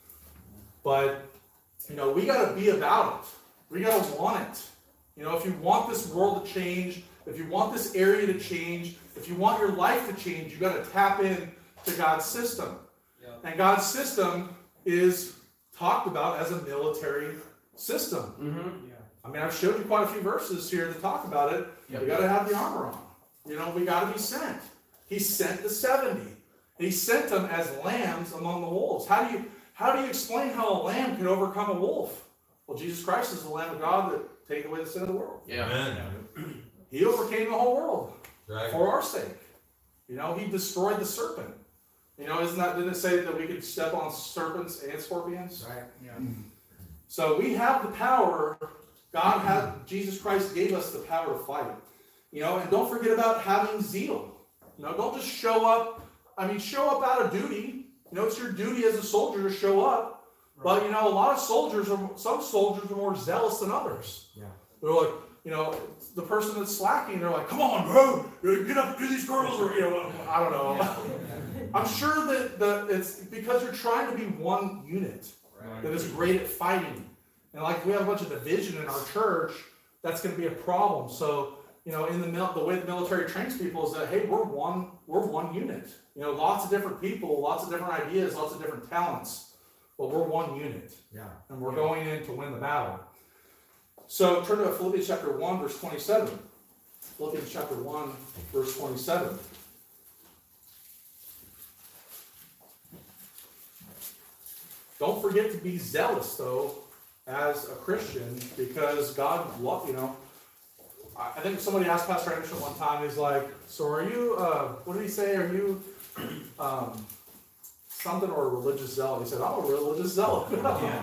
D: But, you know, we got to be about it. We got to want it. You know, if you want this world to change, if you want this area to change, if you want your life to change, you got to tap in to God's system.
E: Yeah.
D: And God's system is talked about as a military system.
C: Mm-hmm.
B: Yeah.
D: I mean, I've showed you quite a few verses here that talk about it.
C: Yep.
D: We got to have the armor on. You know, we got to be sent. He sent the 70. He sent them as lambs among the wolves. How do you explain how a lamb can overcome a wolf? Well, Jesus Christ is the Lamb of God that take away the sin of the world.
C: Yeah.
F: Amen.
D: He overcame the whole world
F: Right.
D: for our sake. You know, he destroyed the serpent. You know, didn't it say that we could step on serpents and scorpions?
G: Right.
B: Yeah.
D: So we have the power. Jesus Christ gave us the power to fight. You know, and don't forget about having zeal. You know, don't just show up. I mean, show up out of duty. You know, it's your duty as a soldier to show up. But, you know, some soldiers are more zealous than others.
G: Yeah.
D: They're like, you know, the person that's slacking, they're like, come on, bro, get up and do these girls, or, you know, I don't know. I'm sure that it's because you're trying to be one unit that is great at fighting. And like we have a bunch of division in our church, that's going to be a problem. So, you know, in the way the military trains people is that, hey, we're one unit. You know, lots of different people, lots of different ideas, lots of different talents. But we're one unit.
G: Yeah.
D: And we're going in to win the battle. So turn to Philippians chapter 1, verse 27. Philippians chapter 1, verse 27. Don't forget to be zealous, though, as a Christian, because God, you know, I think somebody asked Pastor Anderson one time, he's like, so are you, what did he say, are you something or a religious zealot? He said, I'm a religious zealot.
B: Yeah.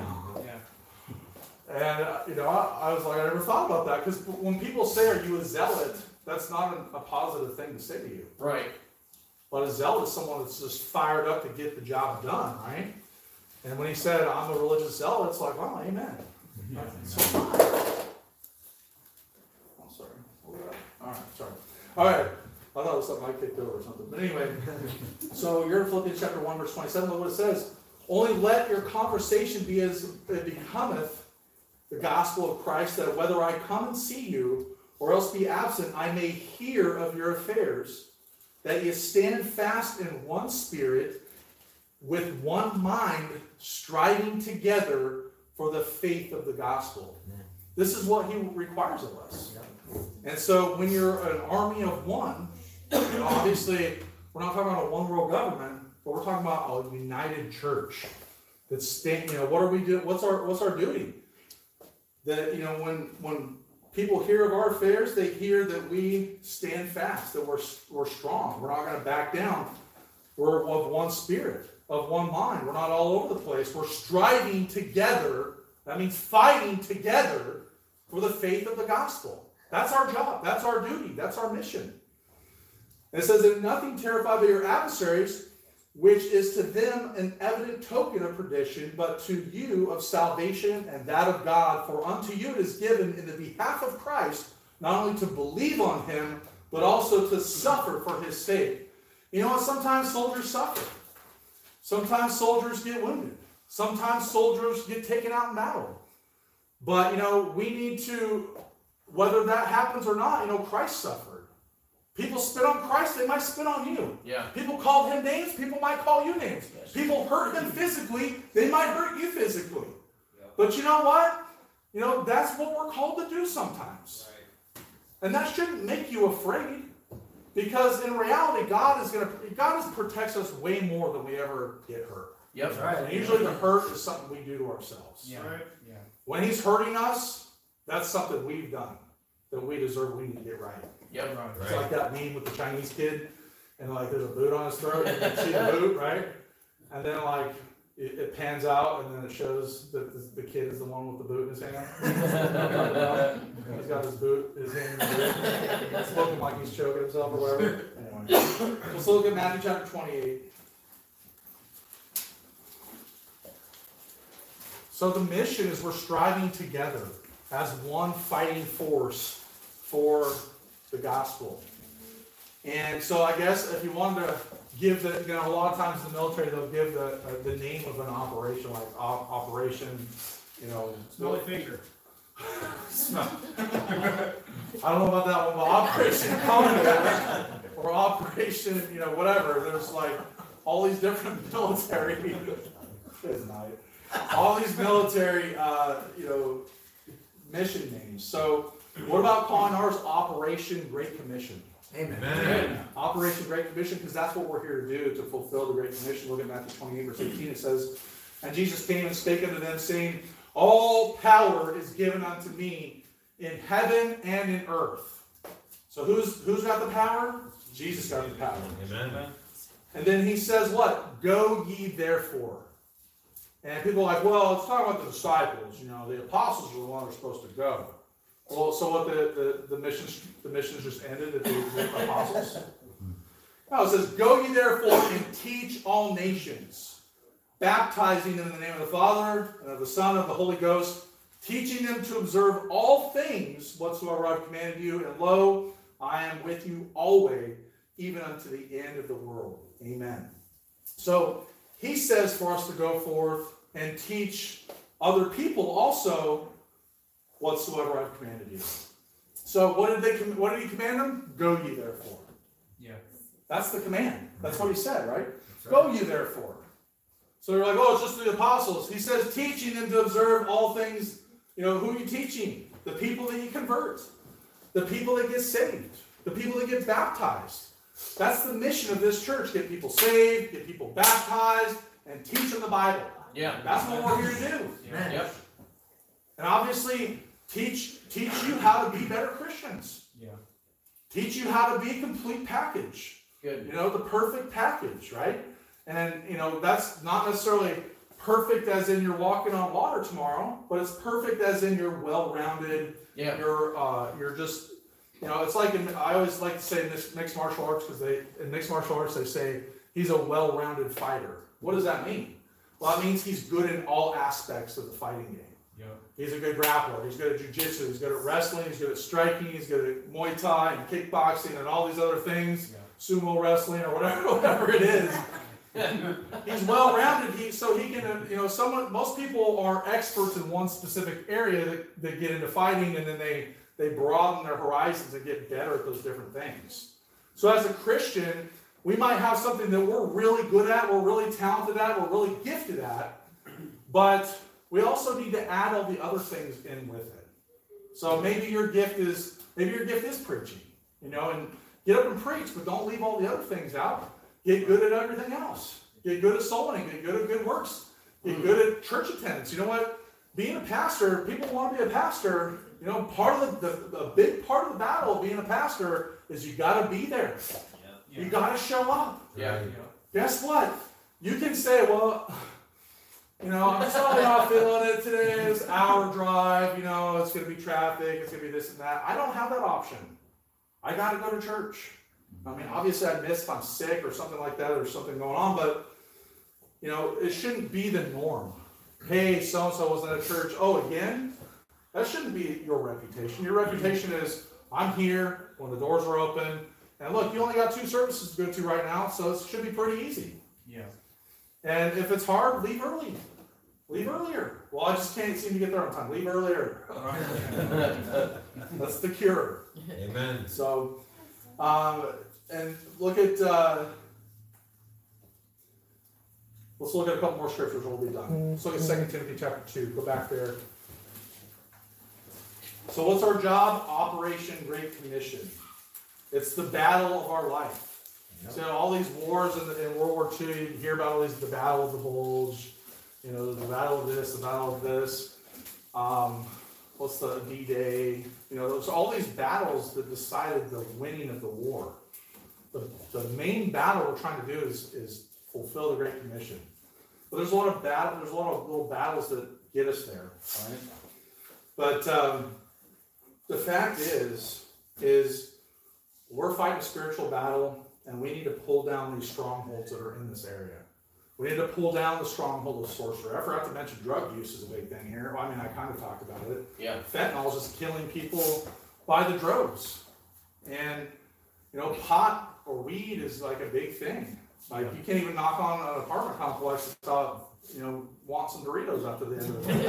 D: And, you know, I was like, I never thought about that, because when people say, are you a zealot, that's not a positive thing to say to you.
C: Right.
D: But a zealot is someone that's just fired up to get the job done, right? And when he said, I'm a religious zealot, it's like, oh, amen. So am I. Oh, sorry. All right, sorry. All right. I thought it was something I kicked over or something. But anyway, so you're in Philippians chapter 1, verse 27. Look what it says. Only let your conversation be as it becometh the gospel of Christ, that whether I come and see you, or else be absent, I may hear of your affairs, that ye stand fast in one spirit, with one mind, striving together for the faith of the gospel.
G: Amen.
D: This is what he requires of us. And so when you're an army of one, you know, obviously we're not talking about a one world government, but we're talking about a united church. That's, you know, what are we doing? What's our duty? That, you know, when people hear of our affairs, they hear that we stand fast, that we're strong. We're not going to back down. We're of one spirit, of one mind. We're not all over the place. We're striving together. That means fighting together for the faith of the gospel. That's our job. That's our duty. That's our mission. And it says that nothing terrified by your adversaries, which is to them an evident token of perdition, but to you of salvation and that of God. For unto you it is given in the behalf of Christ not only to believe on him, but also to suffer for his sake. You know what? Sometimes soldiers suffer. Sometimes soldiers get wounded. Sometimes soldiers get taken out in battle. But, you know, we need to, whether that happens or not, you know, Christ suffered. People spit on Christ, they might spit on you.
C: Yeah.
D: People called him names, people might call you names.
C: Yes.
D: People hurt him physically, they might hurt you physically. But you know what? You know, that's what we're called to do sometimes. And that shouldn't make you afraid. Because in reality, God protects us way more than we ever get hurt.
C: Yep.
D: And usually the hurt is something we do to ourselves.
B: Yeah. Yeah.
D: When he's hurting us, that's something we've done that we deserve, we need to get right.
C: Yep.
D: It's like that meme with the Chinese kid, and like there's a boot on his throat, and you can see the boot, right? And then like it pans out, and then it shows that the kid is the one with the boot in his hand. He's got his boot, his hand in the boot. It's looking like he's choking himself or whatever. Anyway, let's look at Matthew chapter 28. So the mission is we're striving together as one fighting force for the gospel. And so I guess if you wanted to give the, you know, a lot of times in the military they'll give the name of an operation, like Operation, you know.
B: Smelly finger.
D: I don't know about that one, but Operation Condor or Operation, you know, whatever. There's like all these different military, all these military, you know, mission names. So what about calling ours Operation Great Commission?
G: Amen.
D: Operation Great Commission, because that's what we're here to do, to fulfill the Great Commission. Look at Matthew 28, verse 18. It says, "And Jesus came and spake unto them, saying, All power is given unto me in heaven and in earth." So who's got the power? Jesus got the power.
A: Amen.
D: And then he says what? "Go ye therefore." And people are like, well, it's talking about the disciples. You know, the apostles are the ones who are supposed to go. Well, so what the missions just ended at the apostles? No, it says, "Go ye therefore and teach all nations, baptizing them in the name of the Father and of the Son and of the Holy Ghost, teaching them to observe all things whatsoever I've commanded you, and lo, I am with you always, even unto the end of the world." Amen. So he says for us to go forth and teach other people also whatsoever I've commanded you. So what did he command them? "Go ye therefore."
B: Yeah.
D: That's the command. That's what he said, right? "Go ye therefore." So you're like, oh, it's just the apostles. He says, teaching them to observe all things. You know, who are you teaching? The people that you convert. The people that get saved. The people that get baptized. That's the mission of this church. Get people saved, get people baptized, and teach them the Bible.
C: Yeah.
D: That's what we're here to do.
B: Yeah.
C: Yep.
D: And obviously, teach you how to be better Christians.
B: Yeah.
D: Teach you how to be a complete package.
C: Good.
D: You know, the perfect package, right? And, you know, that's not necessarily perfect as in you're walking on water tomorrow, but it's perfect as in you're well-rounded.
C: Yeah.
D: You're just, you know, it's like, I always like to say mixed martial arts, because in mixed martial arts they say he's a well-rounded fighter. What does that mean? Well, that means he's good in all aspects of the fighting game.
B: Yeah.
D: He's a good grappler. He's good at jiu-jitsu. He's good at wrestling. He's good at striking. He's good at Muay Thai and kickboxing and all these other things.
B: Yeah.
D: Sumo wrestling or whatever it is. He's well-rounded. So he can, you know, most people are experts in one specific area that get into fighting, and then they broaden their horizons and get better at those different things. So as a Christian, we might have something that we're really good at, we're really talented at, we're really gifted at, but we also need to add all the other things in with it. So maybe your gift is preaching, you know, and get up and preach, but don't leave all the other things out. Get good at everything else. Get good at soul winning. Get good at good works. Get good at church attendance. You know what? Being a pastor, people want to be a pastor. You know, part of the big part of the battle of being a pastor is you got to be there.
B: Yeah.
D: You got to show up.
C: Yeah.
D: Guess what? You can say, well, you know, I'm just really not feeling it today. It's an hour drive. You know, it's going to be traffic. It's going to be this and that. I don't have that option. I got to go to church. I mean, obviously I miss if I'm sick or something like that, or something going on, but, you know, it shouldn't be the norm. Hey, so-and-so was in a church. Oh, again? That shouldn't be your reputation. Your reputation is, I'm here when the doors are open. And look, you only got 2 services to go to right now, so it should be pretty easy.
B: Yeah.
D: And if it's hard, leave early. Leave earlier. Well, I just can't seem to get there on time. Leave earlier. That's the cure.
H: Amen.
D: So, and look at, let's look at a couple more scriptures and we'll be done. Let's look at 2 Timothy chapter 2. Go back there. So what's our job? Operation Great Commission. It's the battle of our life. So all these wars in World War II, you can hear about all these, the Battle of the Bulge, you know, the battle of this, the battle of this. What's the D-Day? You know, there's all these battles that decided the winning of the war. The main battle we're trying to do is fulfill the Great Commission. But there's a lot of little battles that get us there, right? But the fact is we're fighting a spiritual battle, and we need to pull down these strongholds that are in this area. We need to pull down the stronghold of sorcery. I forgot to mention drug use is a big thing here. Well, I mean, I kind of talked about it.
C: Yeah.
D: Fentanyl is just killing people by the droves. And, you know, pot or weed is like a big thing. Like, you can't even knock on an apartment complex without, you know, want some Doritos after the end of the day.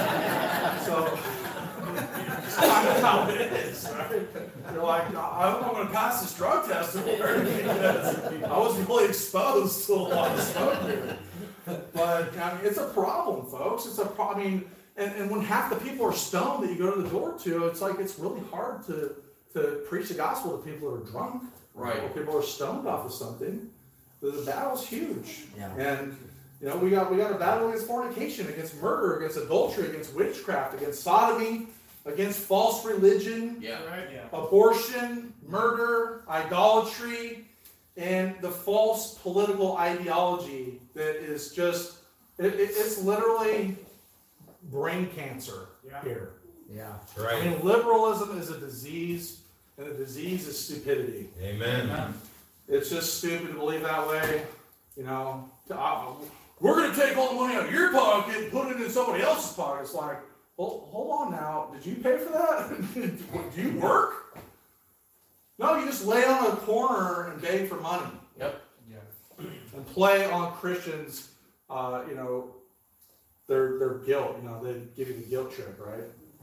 D: So, it's kind of how it is, right? You're like, I hope I'm going to pass this drug test because I was really exposed to a lot of stuff here. But, I mean, it's a problem, folks. It's a problem. I mean, and when half the people are stoned that you go to the door to, it's like it's really hard to preach the gospel to people that are drunk.
C: Right.
D: Or people are stoned off of something. The battle's huge.
G: Yeah.
D: And, you know, we got a battle against fornication, against murder, against adultery, against witchcraft, against sodomy, against false religion,
C: Yeah.
B: Right? Yeah.
D: abortion, murder, idolatry, and the false political ideology that is just, it's literally brain cancer
B: Yeah.
D: here.
G: Yeah.
D: I
H: Right.
D: mean, liberalism is a disease, and the disease is stupidity.
H: Amen.
D: It's just stupid to believe that way. You know, we're going to take all the money out of your pocket and put it in somebody else's pocket. It's like, well, hold on now. Did you pay for that? Do you work? No, you just lay on a corner and beg for money
C: Yep.
B: Yeah.
D: and play on Christians, you know, their guilt. You know, they give you the guilt trip, right?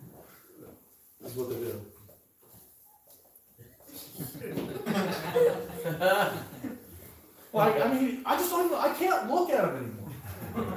D: That's what they do. Like, I mean, I just don't even, I can't look at them anymore.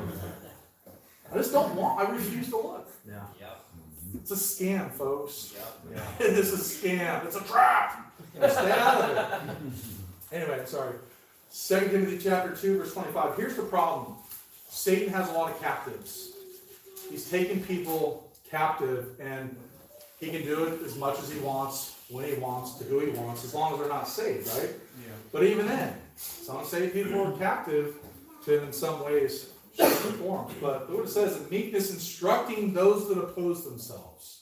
D: I just don't want, I refuse to look.
G: Yeah.
E: Yep.
D: It's a scam, folks.
E: Yep.
D: It is a scam. It's a trap. Stay out of it. Anyway, sorry. 2 Timothy chapter 2, verse 25. Here's the problem. Satan has a lot of captives. He's taking people captive, and he can do it as much as he wants, when he wants, to who he wants, as long as they're not saved, right?
B: Yeah.
D: But even then, some saved people are captive to him in some ways, shape, or form. But look what it says, in meekness instructing those that oppose themselves.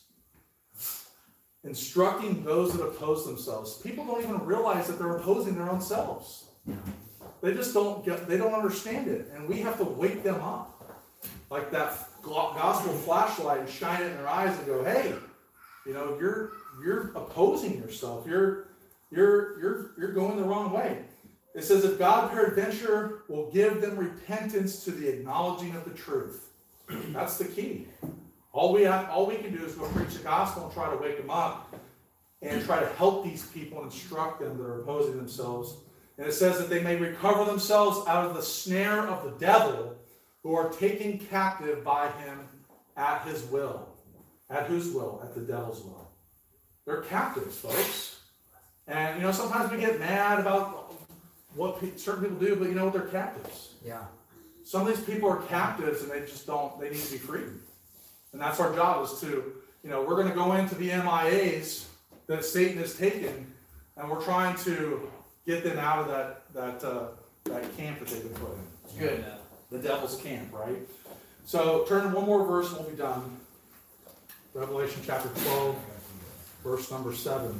D: Instructing those that oppose themselves. People don't even realize that they're opposing their own selves. They just don't understand it. And we have to wake them up. Like that gospel flashlight, and shine it in their eyes and go, hey, you know, you're opposing yourself. You're going the wrong way. It says, if God peradventure will give them repentance to the acknowledging of the truth. That's the key. All we can do is go preach the gospel and try to wake them up and try to help these people and instruct them that are opposing themselves. And it says that they may recover themselves out of the snare of the devil, who are taken captive by him at his will. At whose will? At the devil's will. They're captives, folks. And, you know, sometimes we get mad about what certain people do, but you know what? They're captives.
G: Yeah.
D: Some of these people are captives, and they need to be freed. And that's our job, is to, you know, we're going to go into the MIAs that Satan has taken, and we're trying to get them out of that camp that they've been put in.
C: Good.
D: The devil's camp, right? So turn one more verse and we'll be done. Revelation chapter 12, verse number 7.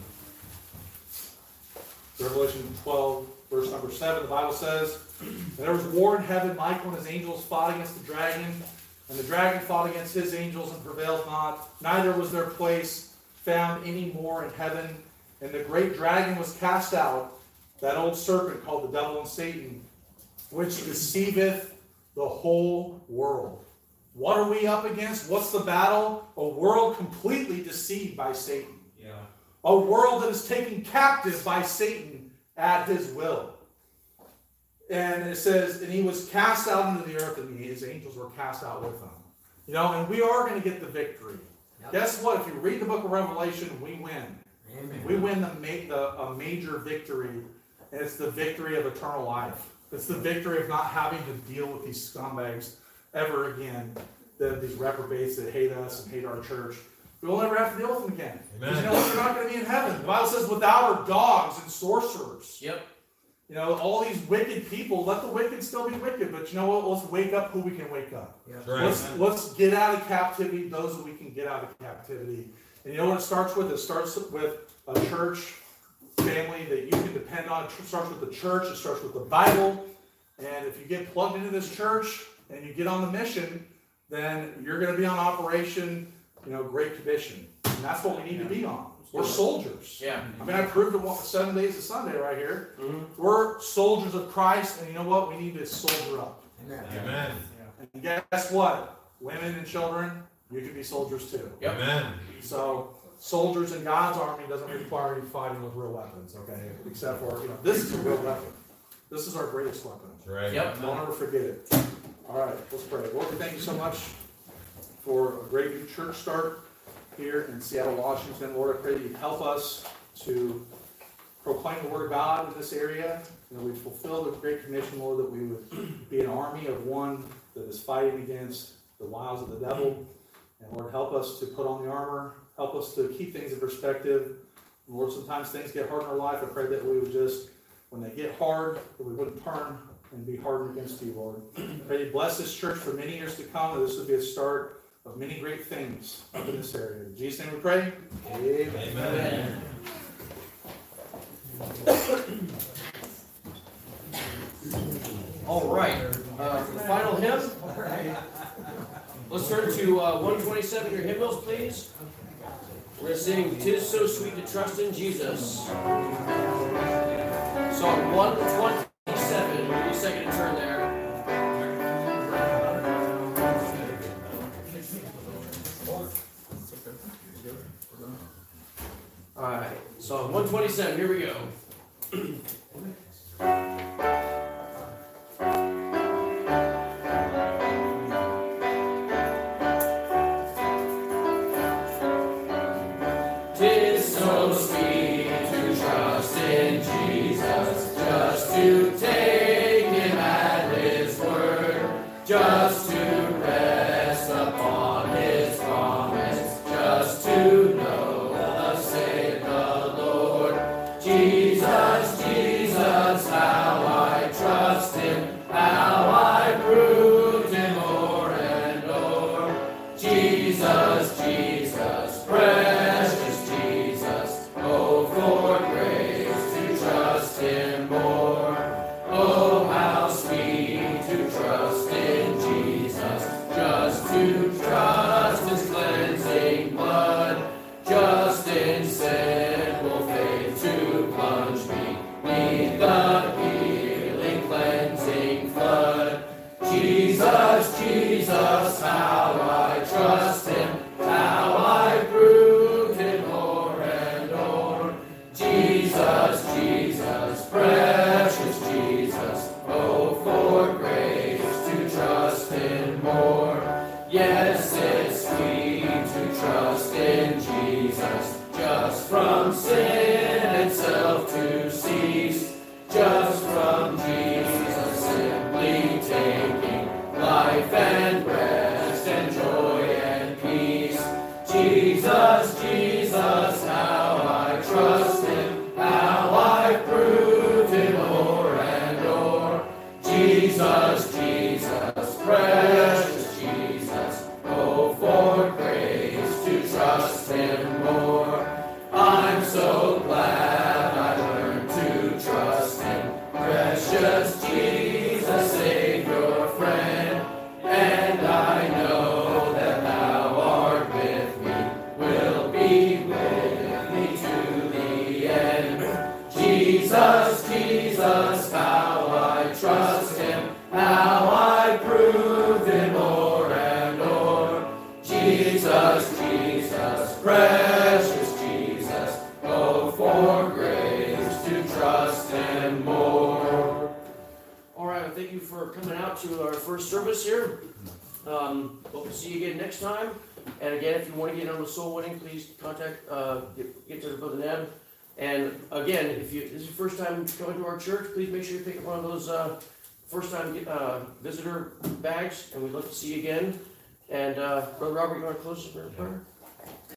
D: Revelation 12, verse number 7, the Bible says, and there was war in heaven, Michael and his angels fought against the dragon, and the dragon fought against his angels and prevailed not. Neither was their place found any more in heaven. And the great dragon was cast out, that old serpent called the devil and Satan, which deceiveth the whole world. What are we up against? What's the battle? A world completely deceived by Satan.
E: Yeah.
D: A world that is taken captive by Satan at his will. And it says, and he was cast out into the earth, and his angels were cast out with him. You know, and we are going to get the victory.
G: Yep.
D: Guess what? If you read the book of Revelation, we win.
G: Amen.
D: We win a major victory, and it's the victory of eternal life. It's the victory of not having to deal with these scumbags ever again, these reprobates that hate us and hate our church. We will never have to deal with them again. Because you know what? They're not going to be in heaven. The Bible says, without are dogs and sorcerers.
C: Yep.
D: You know, all these wicked people, let the wicked still be wicked, but you know what? Let's wake up who we can wake up.
G: Yep.
F: Right.
D: Let's get out of captivity those that we can get out of captivity. And you know what it starts with? It starts with a church family that you can depend on. It starts with the church. It starts with the Bible. And if you get plugged into this church and you get on the mission, then you're going to be on Operation, Great Commission. And that's what we need to be on. We're soldiers.
C: Yeah.
D: I mean, I proved it 7 days of Sunday right here.
C: Mm-hmm.
D: We're soldiers of Christ, and you know what? We need to soldier up.
G: Amen.
F: Amen.
D: And guess what? Women and children, you can be soldiers too.
C: Yep.
F: Amen.
D: So, soldiers in God's army doesn't require you fighting with real weapons, okay? Except for, this is a real weapon. This is our greatest weapon.
F: Right.
C: Yep.
D: Don't ever forget it. All right, let's pray. Lord, we thank you so much for a great new church start here in Seattle, Washington. Lord, I pray that you help us to proclaim the word of God in this area. We fulfill the Great Commission, Lord, that we would be an army of one that is fighting against the wiles of the devil. And Lord, help us to put on the armor. Help us to keep things in perspective. And Lord, sometimes things get hard in our life. I pray that we would just, when they get hard, that we wouldn't turn and be hardened against you, Lord. I pray you bless this church for many years to come, and this would be a start of many great things up in this area. In Jesus' name we pray. Amen.
C: All right. For the final hymn, let's turn to 127, your hymnals, please. We're going to sing "'Tis So Sweet to Trust in Jesus." Song 127. Give me a second to turn there. All right. Song 127. Here we go. "'Tis so sweet to trust in Jesus, just to take him at his word, just to rest upon his promise, just to know thus saith the Lord. Jesus, Jesus, how I trust him, how I proved him o'er and o'er. Jesus, Jesus, precious Jesus, oh, for grace to trust him more. Oh, how sweet to trust in Jesus, just to trust his cleansing blood, just in simple faith to plunge me beneath the healing, cleansing flood. Jesus, Jesus, how I trust him, how I proved him o'er and o'er. Jesus, Jesus, precious Jesus, oh, for grace to trust him more. Yes, it's sweet to trust in Jesus, just from sin itself to cease, just from Jesus simply taking life and rest and joy and peace. Jesus, Jesus, how I trust him, how I proved him o'er and o'er. Jesus, Jesus, precious Jesus, oh, for grace to trust him more. I'm so glad I learned to trust him, precious Jesus, Savior, friend. And I know that thou art with me, will be service here. Hope to see you again next time. And again, if you want to get on the soul winning, please contact, get to Brother Neb. And again, if this is your first time coming to our church, please make sure you pick up one of those first time visitor bags, and we'd love to see you again. And Brother Robert, you want to close us in prayer?